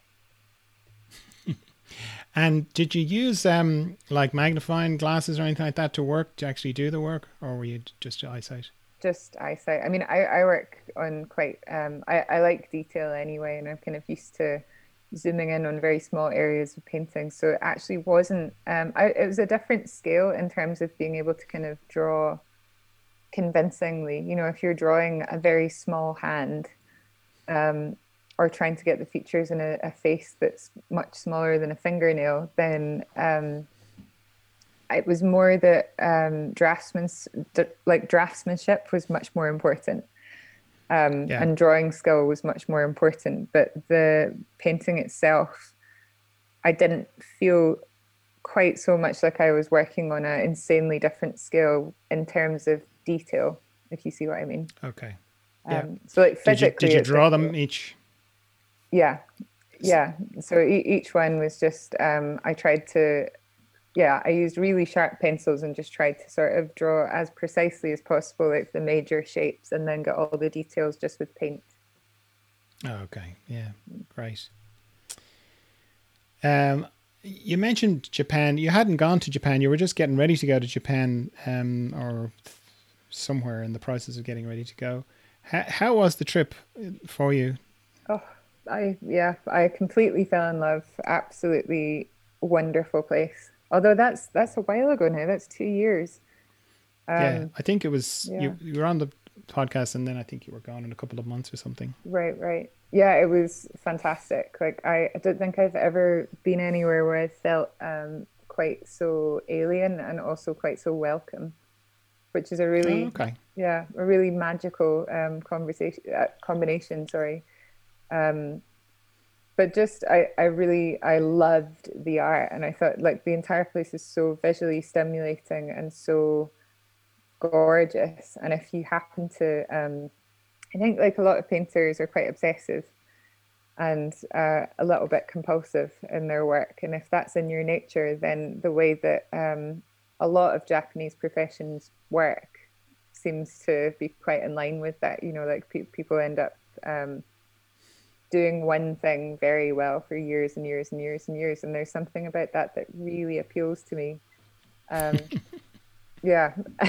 And did you use um, like magnifying glasses or anything like that to work, to actually do the work, or were you just eyesight? Just eyesight. I mean, I, I work on quite, um, I, I like detail anyway, and I'm kind of used to zooming in on very small areas of painting. So it actually wasn't, um, I, it was a different scale in terms of being able to kind of draw convincingly. You know, if you're drawing a very small hand, um, or trying to get the features in a, a face that's much smaller than a fingernail, then um, it was more that um, draftsman's like draftsmanship was much more important, um, Yeah. and drawing skill was much more important. But the painting itself, I didn't feel quite so much like I was working on an insanely different scale in terms of detail, if you see what I mean. Okay. Yeah. Um, so like Did you physically, did you it's draw them difficult. each? Yeah, yeah. So e- each one was just um, I tried to, yeah, I used really sharp pencils and just tried to sort of draw as precisely as possible, like the major shapes, and then get all the details just with paint. Oh, okay. Yeah. Great. Um, you mentioned Japan. You hadn't gone to Japan. You were just getting ready to go to Japan, um, or somewhere in the process of getting ready to go. How, how was the trip for you? Oh, I yeah, I completely fell in love. Absolutely wonderful place. Although that's that's a while ago now. That's two years. Yeah, Um, I think it was yeah, you. You were on the podcast, and then I think you were gone in a couple of months or something. right, right. Yeah, it was fantastic. Like I, I don't think I've ever been anywhere where I felt um quite so alien and also quite so welcome, which is a Oh, really, okay. yeah, a really magical um conversation uh, combination. Sorry. Um, but just I, I really I loved the art, and I thought like the entire place is so visually stimulating and so gorgeous. And if you happen to um I think like a lot of painters are quite obsessive and uh, a little bit compulsive in their work, and if that's in your nature, then the way that um a lot of Japanese professions work seems to be quite in line with that. You know, like pe- people end up um doing one thing very well for years and years and years and years. And there's something about that that really appeals to me. Um, yeah,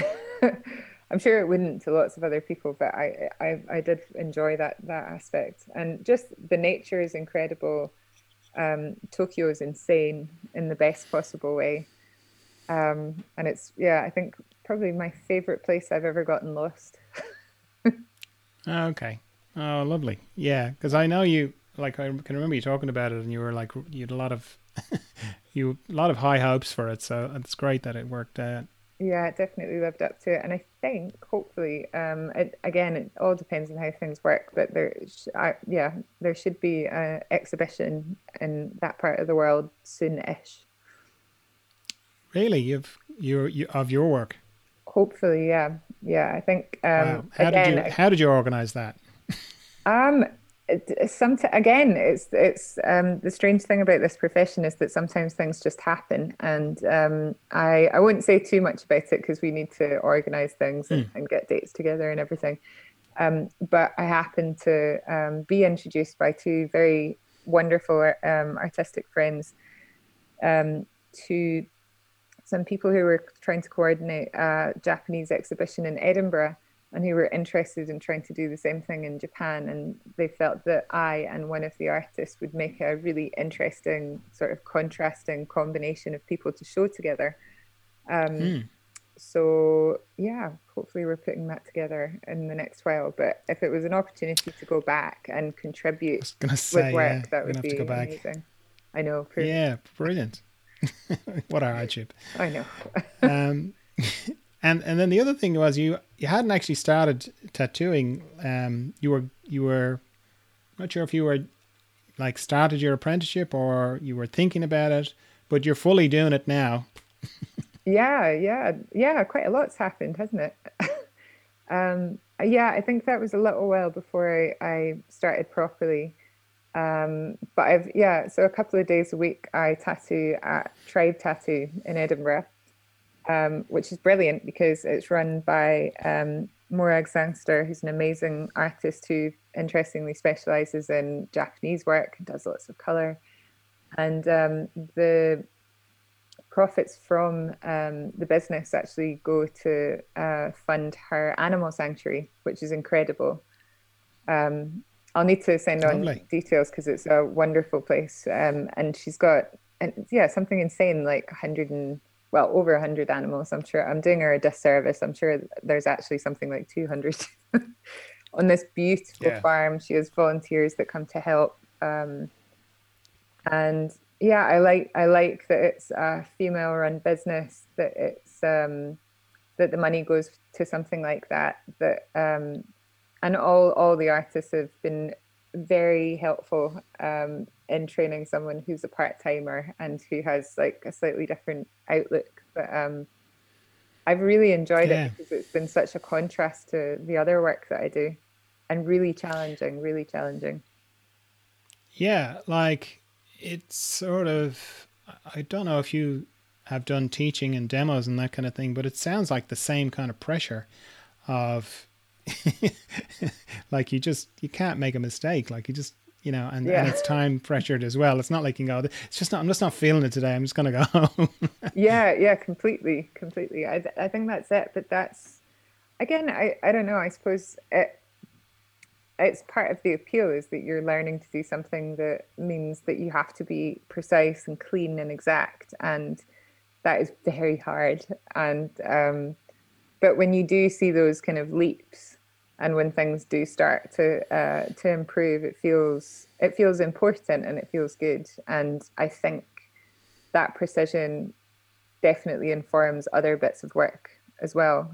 I'm sure it wouldn't to lots of other people, but I, I, I did enjoy that that aspect. And just the nature is incredible. Um, Tokyo is insane in the best possible way. Um, and it's yeah, I think probably my favorite place I've ever gotten lost. Oh, okay. Oh, lovely. Yeah, because I know you. Like I can remember you talking about it, and you were like you had a lot of you a lot of high hopes for it. So it's great that it worked out. Yeah, it definitely lived up to it, and I think hopefully, um, it, again, it all depends on how things work. But there, sh- I, yeah, there should be an exhibition in that part of the world soon-ish. Really, you've you you of your work. Hopefully, yeah, yeah. I think um, Wow. How did you again, how did you organize that? Um, it, some again, it's it's um, the strange thing about this profession is that sometimes things just happen, and um, I I wouldn't say too much about it because we need to organize things and, Hmm. and get dates together and everything. Um, but I happened to um, be introduced by two very wonderful um, artistic friends um, to some people who were trying to coordinate a Japanese exhibition in Edinburgh and who were interested in trying to do the same thing in Japan. And they felt that I and one of the artists would make a really interesting, sort of contrasting combination of people to show together. Um, Hmm. so, yeah, hopefully we're putting that together in the next while. But if it was an opportunity to go back and I contribute was gonna with say, yeah, work, that you're gonna would have to go be back. amazing. I know, poor me. Yeah, brilliant. What a hardship. I know. Um, and and then the other thing was you you hadn't actually started tattooing. Um, you were you were not sure if you were like started your apprenticeship or you were thinking about it, but you're fully doing it now. Yeah, yeah, yeah. Quite a lot's happened, hasn't it? Um, yeah, I think that was a little while before I, I started properly. Um, but I've, yeah, so a couple of days a week I tattoo at Tribe Tattoo in Edinburgh, um, which is brilliant because it's run by um, Morag Sangster, who's an amazing artist who interestingly specializes in Japanese work and does lots of color. And um, the profits from um, the business actually go to uh, fund her animal sanctuary, which is incredible. Um, I'll need to send on Lovely. details because it's a wonderful place. Um, and she's got, and yeah, something insane like a hundred and well over a hundred animals. I'm sure I'm doing her a disservice. I'm sure there's actually something like two hundred on this beautiful Yeah. farm. She has volunteers that come to help. Um, and yeah, I like I like that it's a female-run business. That it's um, that the money goes to something like that. That um, and all all the artists have been very helpful um, in training someone who's a part-timer and who has like a slightly different outlook. But um, I've really enjoyed Yeah. it because it's been such a contrast to the other work that I do, and really challenging, really challenging. Yeah, like it's sort of, I don't know if you have done teaching and demos and that kind of thing, but it sounds like the same kind of pressure of like you just, you can't make a mistake. Like you just, you know, and, Yeah. and it's time pressured as well. It's not like you can go, it's just not, I'm just not feeling it today. I'm just going to go home. Yeah, yeah, completely, completely. I th- I think that's it. But that's, again, I, I don't know. I suppose it, it's part of the appeal is that you're learning to do something that means that you have to be precise and clean and exact. And that is very hard. And, um, but when you do see those kind of leaps and when things do start to, uh, to improve, it feels, it feels important and it feels good. And I think that precision definitely informs other bits of work as well.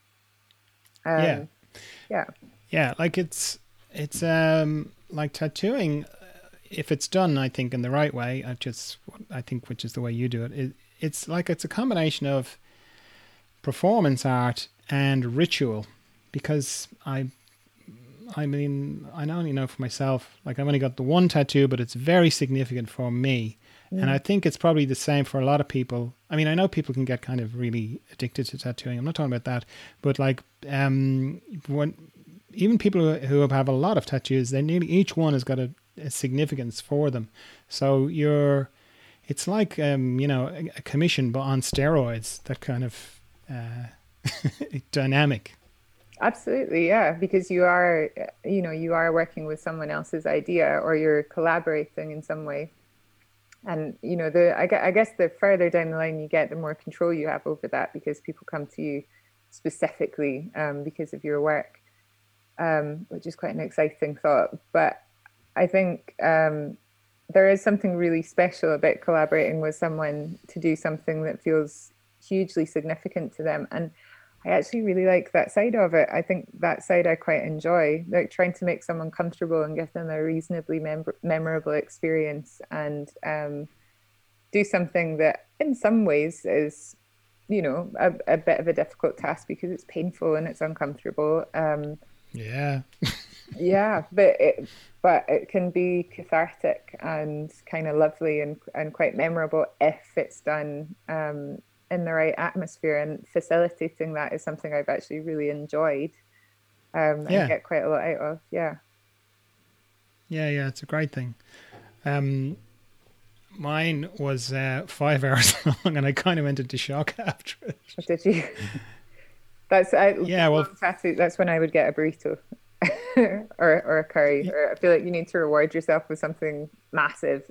Um, Yeah. Yeah. Yeah. Like it's, it's um like tattooing, if it's done, I think in the right way, I just, I think, which is the way you do it, it it's like, it's a combination of performance art and ritual, because I, I mean, I only know for myself, like I've only got the one tattoo, but it's very significant for me. Mm. And I think it's probably the same for a lot of people. I mean, I know people can get kind of really addicted to tattooing. I'm not talking about that, but like, um, when, even people who, who have a lot of tattoos, they nearly each one has got a, a significance for them. So you're, it's like, um, you know, a, a commission, but on steroids, that kind of uh, dynamic. Absolutely, yeah, because you are, you know, you are working with someone else's idea or you're collaborating in some way. And, you know, the I, I guess the further down the line you get, the more control you have over that because people come to you specifically um, because of your work, um, which is quite an exciting thought. But I think um, there is something really special about collaborating with someone to do something that feels hugely significant to them. And I actually really like that side of it. I think that side I quite enjoy, like trying to make someone comfortable and give them a reasonably mem- memorable experience and um, do something that in some ways is, you know, a, a bit of a difficult task because it's painful and it's uncomfortable. Um, yeah. yeah, but it, but it can be cathartic and kind of lovely and, and quite memorable if it's done um, in the right atmosphere, and facilitating that is something I've actually really enjoyed um, and yeah. get quite a lot out of. Yeah. Yeah, yeah, it's a great thing. Um, mine was uh, five hours long, and I kind of went into shock after it. Did you? That's I, yeah. Well, tattoo, that's when I would get a burrito or or a curry. Or I feel like you need to reward yourself with something massive.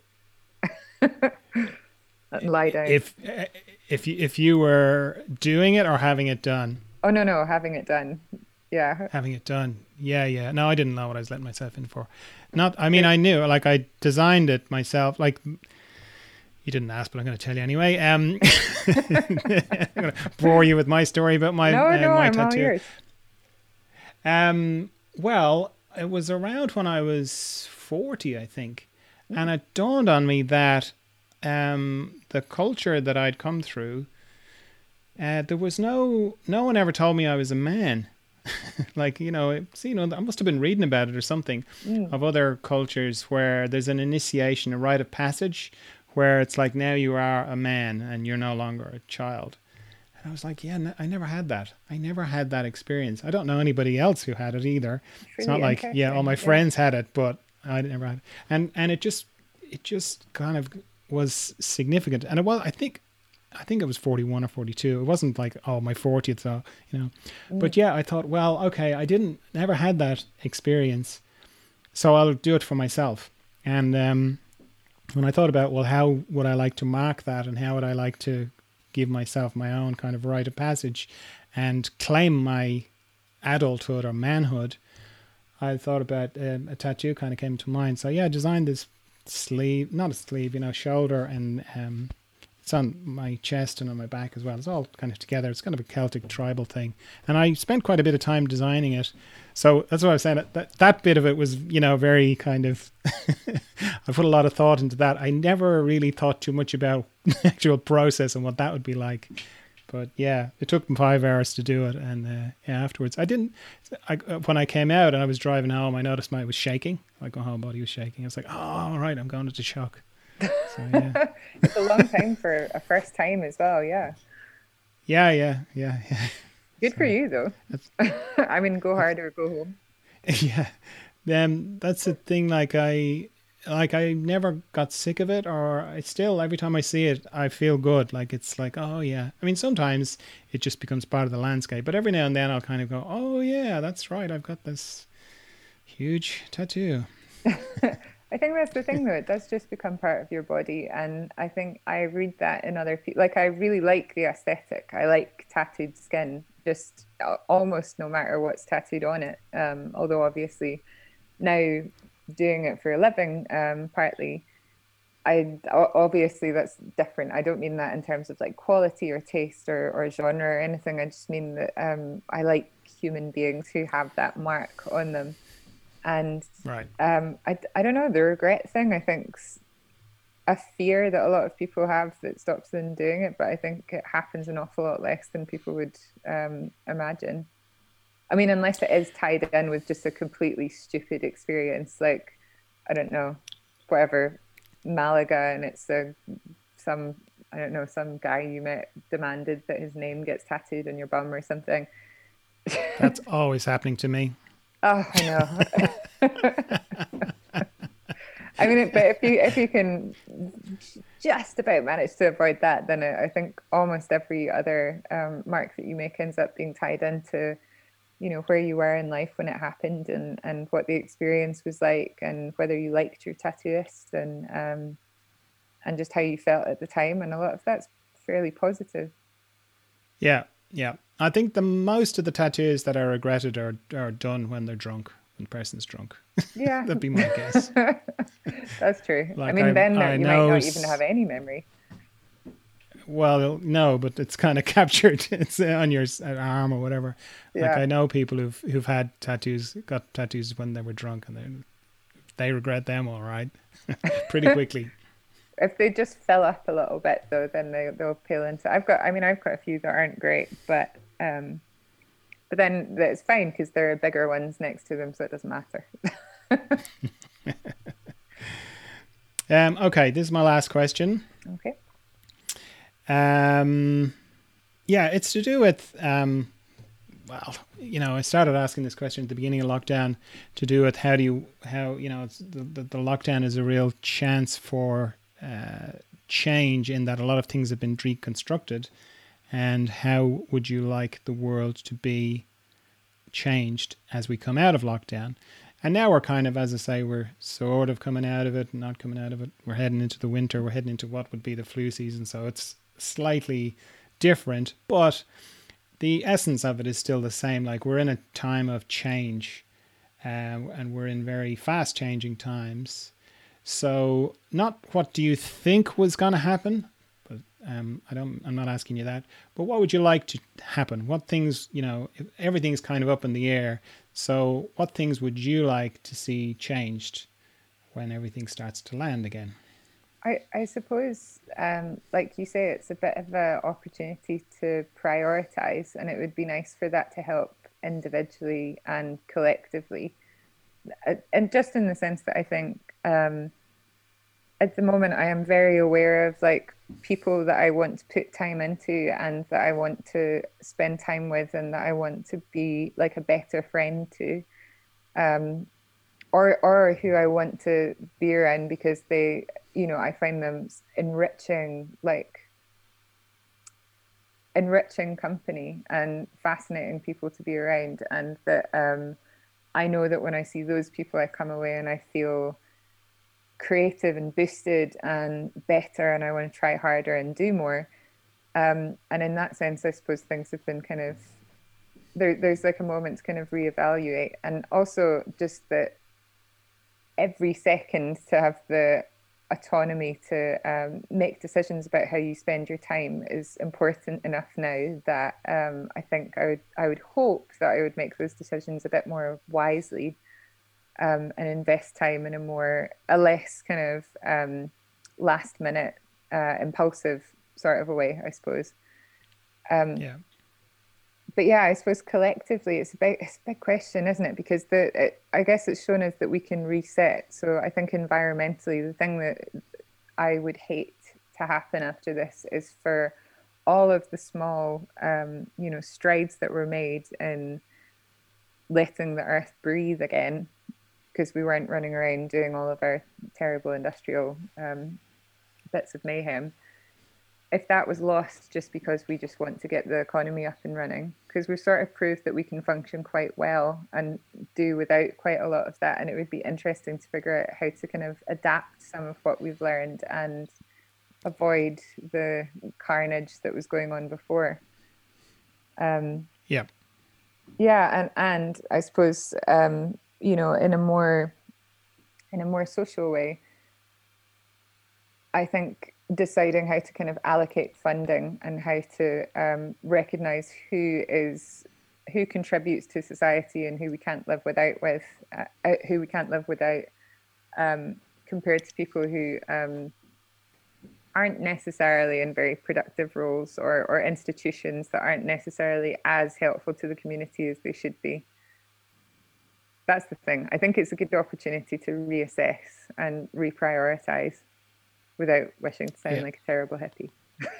And lie down. If if you if you were doing it or having it done? Oh no no, having it done. Yeah. Having it done. Yeah yeah. No, I didn't know what I was letting myself in for. Not. I mean, I knew. Like I designed it myself. Like you didn't ask, but I'm going to tell you anyway. Um, I'm going to bore you with my story about my no uh, no my I'm tattoo. all yours. Um. Well, it was around when I was forty, I think, mm. and it dawned on me that um the culture that I'd come through, uh, there was no no one ever told me I was a man. Like, you know, it's, you know, I must have been reading about it or something mm. of other cultures where there's an initiation, a rite of passage, where it's like, now you are a man and you're no longer a child. And I was like, yeah, I never had that. I never had that experience. I don't know anybody else who had it either. Really it's not like, yeah, all my friends yeah. had it, but I never had it. And and it just it just kind of was significant. And it was, I think, I think it was forty-one or forty-two. It wasn't like, oh, my fortieth, so, you know. Mm. But yeah, I thought, well, okay, I didn't, never had that experience. so I'll do it for myself. And um, when I thought about, well, how would I like to mark that, and how would I like to give myself my own kind of rite of passage and claim my adulthood or manhood, I thought about um, a tattoo kind of came to mind. So yeah, I designed this sleeve, not a sleeve, you know, shoulder, and um, it's on my chest and on my back as well. It's all kind of together. It's kind of a Celtic tribal thing. And I spent quite a bit of time designing it. So that's what I was saying. That, that bit of it was, you know, very kind of, I put a lot of thought into that. I never really thought too much about the actual process and what that would be like. But yeah, it took five hours to do it. And uh, yeah, afterwards, I didn't, I, when I came out and I was driving home, I noticed my, it was shaking. Like my whole body was shaking. I was like, oh, all right, I'm going into shock. So, yeah. It's a long time for a first time as well. Yeah. Yeah, yeah, yeah, yeah. Good So, for you though. I mean, go hard or go home. yeah. Um, that's the thing. Like I, like I never got sick of it, or I still, every time I see it, I feel good. Like it's like, oh yeah. I mean, sometimes it just becomes part of the landscape, but every now and then I'll kind of go, oh yeah, that's right. I've got this huge tattoo. I think that's the thing though, it does just become part of your body. And I think I read that in other people. Like I really like the aesthetic. I like tattooed skin, just almost no matter what's tattooed on it. Um, although obviously now doing it for a living, um, partly, I obviously that's different. I don't mean that in terms of like quality or taste or, or genre or anything. I just mean that um, I like human beings who have that mark on them. And right. um, I, I don't know, the regret thing, I think's a fear that a lot of people have that stops them doing it, but I think it happens an awful lot less than people would um, imagine. I mean, unless it is tied in with just a completely stupid experience, like, I don't know, whatever, Malaga, and it's a, some, I don't know, some guy you met demanded that his name gets tattooed on your bum or something. That's always happening to me. Oh, I know. I mean, but if you if you can just about manage to avoid that, then I think almost every other um, mark that you make ends up being tied into, you know, where you were in life when it happened, and, and what the experience was like, and whether you liked your tattooist, and um, and just how you felt at the time, and a lot of that's fairly positive. Yeah, yeah. I think the most of the tattoos that are regretted are are done when they're drunk, when the person's drunk. Yeah. That'd be my guess. That's true. Like I mean, I, then I you know, might not even have any memory. Well, no, but it's kind of captured. It's on your arm or whatever. Yeah. Like I know people who've who've had tattoos, got tattoos when they were drunk, and they they regret them all right, pretty quickly. If they just fill up a little bit, though, then they they'll peel into. I've got, I mean, I've got a few that aren't great, but um, but then it's fine because there are bigger ones next to them, so it doesn't matter. um. Okay, this is my last question. Okay. Um. Yeah, it's to do with um. Well, you know, I started asking this question at the beginning of lockdown to do with how do you how you know it's the the, the lockdown is a real chance for uh, change in that a lot of things have been reconstructed, and how would you like the world to be changed as we come out of lockdown? And now we're kind of, as I say, we're sort of coming out of it, not coming out of it. We're heading into the winter. We're heading into what would be the flu season. So it's slightly different, but the essence of it is still the same. Like we're in a time of change, uh, and we're in very fast changing times. So not what do you think was going to happen, but um, I don't, I'm not asking you that, but what would you like to happen? What things, you know, if everything's kind of up in the air. So what things would you like to see changed when everything starts to land again? I, I suppose, um, like you say, it's a bit of an opportunity to prioritize, and it would be nice for that to help individually and collectively. And just in the sense that I think um, at the moment I am very aware of like people that I want to put time into and that I want to spend time with and that I want to be like a better friend to, um, or or who I want to be around because they, you know, I find them enriching, like enriching company and fascinating people to be around, and that um, I know that when I see those people, I come away and I feel creative and boosted and better, and I want to try harder and do more. Um, and in that sense, I suppose things have been kind of, there, there's like a moment to kind of reevaluate. And also just that every second to have the autonomy to um, make decisions about how you spend your time is important enough now that um, I think I would I would hope that I would make those decisions a bit more wisely, um, and invest time in a more a less kind of um, last minute uh, impulsive sort of a way, I suppose. Um, yeah. But yeah, I suppose collectively it's a big, it's a big question, isn't it? Because the it, I guess it's shown us that we can reset. So I think environmentally, the thing that I would hate to happen after this is for all of the small, um, you know, strides that were made in letting the earth breathe again, because we weren't running around doing all of our terrible industrial um, bits of mayhem. If that was lost just because we just want to get the economy up and running, because we've sort of proved that we can function quite well and do without quite a lot of that. And it would be interesting to figure out how to kind of adapt some of what we've learned and avoid the carnage that was going on before. Um, yeah. Yeah. And, and I suppose, um, you know, in a more, in a more social way, I think deciding how to kind of allocate funding and how to um, recognize who is who contributes to society and who we can't live without with uh, who we can't live without um, compared to people who um, aren't necessarily in very productive roles, or, or institutions that aren't necessarily as helpful to the community as they should be. That's the thing. I think it's a good opportunity to reassess and reprioritize without wishing to sound yeah. like a terrible hippie.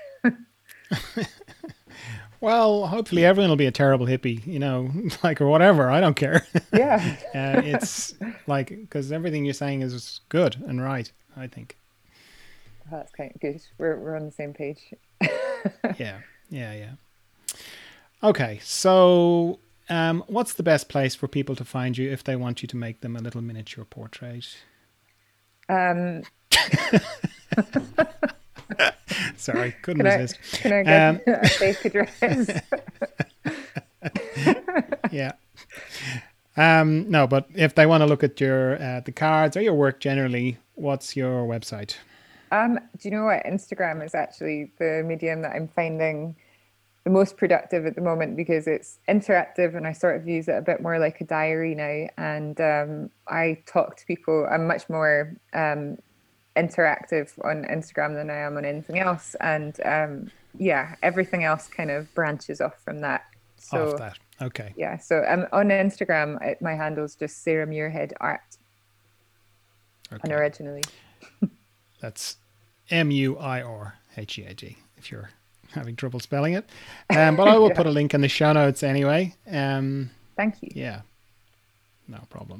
Well, hopefully everyone will be a terrible hippie, you know, like, or whatever. I don't care. Yeah. uh, it's like, because everything you're saying is good and right, I think. Well, that's kind of good. We're, we're on the same page. yeah, yeah, yeah. Okay, so um, what's the best place for people to find you if they want you to make them a little miniature portrait? Um... Sorry, couldn't can resist. I, can I get um, a fake address? yeah. Um, no, but if they want to look at your uh, the cards or your work generally, what's your website? Um, do you know what? Instagram is actually the medium that I'm finding the most productive at the moment, because it's interactive and I sort of use it a bit more like a diary now. And um, I talk to people. I'm much more um, interactive on Instagram than I am on anything else. And um, yeah, everything else kind of branches off from that. So, off that. Okay. Yeah. So um, on Instagram, it, my handle is just Sarah Muirhead Art. Okay. And originally. That's M U I R H E A G if you're having trouble spelling it. Um, but I will yeah. put a link in the show notes anyway. Um, Thank you. Yeah. No problem.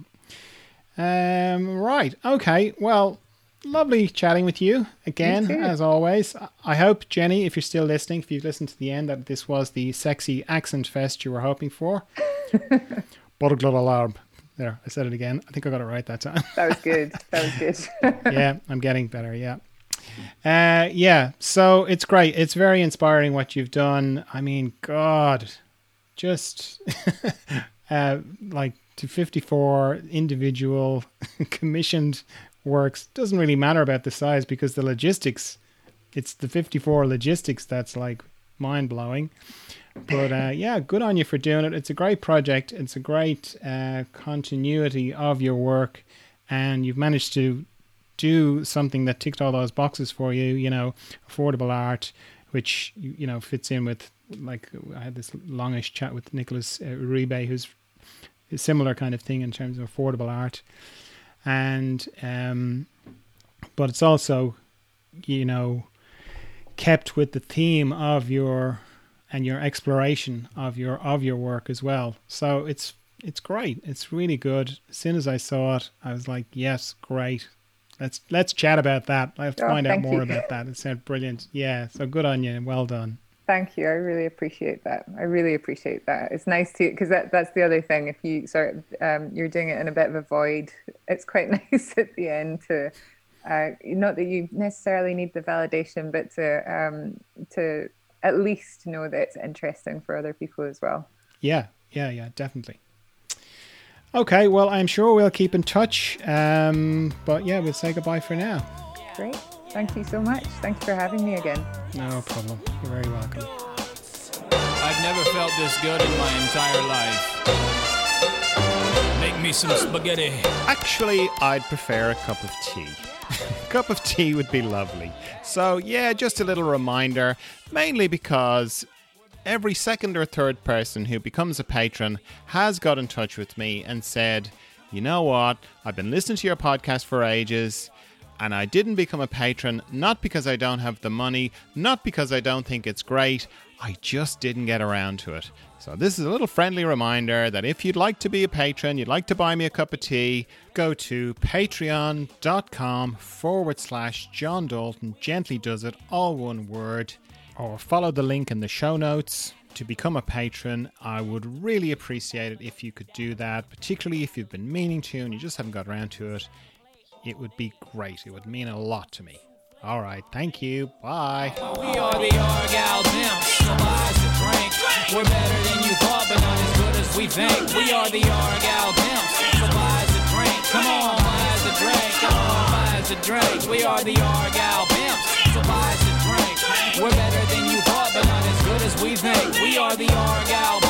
Um, right. Okay. Well, lovely chatting with you again, as always. I hope, Jenny, if you're still listening, if you've listened to the end, that this was the sexy accent fest you were hoping for. Borglod alarm. There, I said it again. I think I got it right that time. That was good. That was good. Yeah, I'm getting better. Yeah. Uh, yeah. So it's great. It's very inspiring what you've done. I mean, God, just uh, like to fifty-four individual commissioned works. Doesn't really matter about the size, because the logistics, it's the fifty-four logistics that's like mind blowing. But uh, yeah, good on you for doing it. It's a great project. It's a great uh, continuity of your work, and you've managed to do something that ticked all those boxes for you. You know, affordable art, which you know fits in with, like, I had this longish chat with Nicholas uh, Uribe, who's a similar kind of thing in terms of affordable art. And um, but it's also, you know, kept with the theme of your and your exploration of your of your work as well. So it's it's great. It's really good. As soon as I saw it, I was like, yes, great. Let's let's chat about that. I have to oh, find out more you. about that. It sounded brilliant. Yeah. So good on you. Well done. Thank you. I really appreciate that. I really appreciate that. It's nice to, because that, that's the other thing. If you sort of, um, you're doing it in a bit of a void, it's quite nice at the end to, uh, not that you necessarily need the validation, but to, um, to at least know that it's interesting for other people as well. Yeah, yeah, yeah, definitely. Okay, well, I'm sure we'll keep in touch. Um, but yeah, we'll say goodbye for now. Great. Thank you so much. Thanks for having me again. No problem. You're very welcome. I've never felt this good in my entire life. Make me some spaghetti. Actually, I'd prefer a cup of tea. A cup of tea would be lovely. So yeah, just a little reminder, mainly because every second or third person who becomes a patron has got in touch with me and said, you know what, I've been listening to your podcast for ages, and I didn't become a patron, not because I don't have the money, not because I don't think it's great, I just didn't get around to it. So this is a little friendly reminder that if you'd like to be a patron, you'd like to buy me a cup of tea, go to patreon.com forward slash John Dalton, gently does it, all one word, or follow the link in the show notes to become a patron. I would really appreciate it if you could do that, particularly if you've been meaning to and you just haven't got around to it. It would be great. It would mean a lot to me. All right. Thank you. Bye. We are the Argyle Pimps. So buy us a drink. We're better than you thought, but not as good as we think. We are the Argyle Pimps. So buy us a drink. Come on, buy us a drink. Come on, buy us a drink. We are the Argyle Pimps. So buy us a drink. We're better than you thought, but not as good as we think. We are the Argyle Pimps.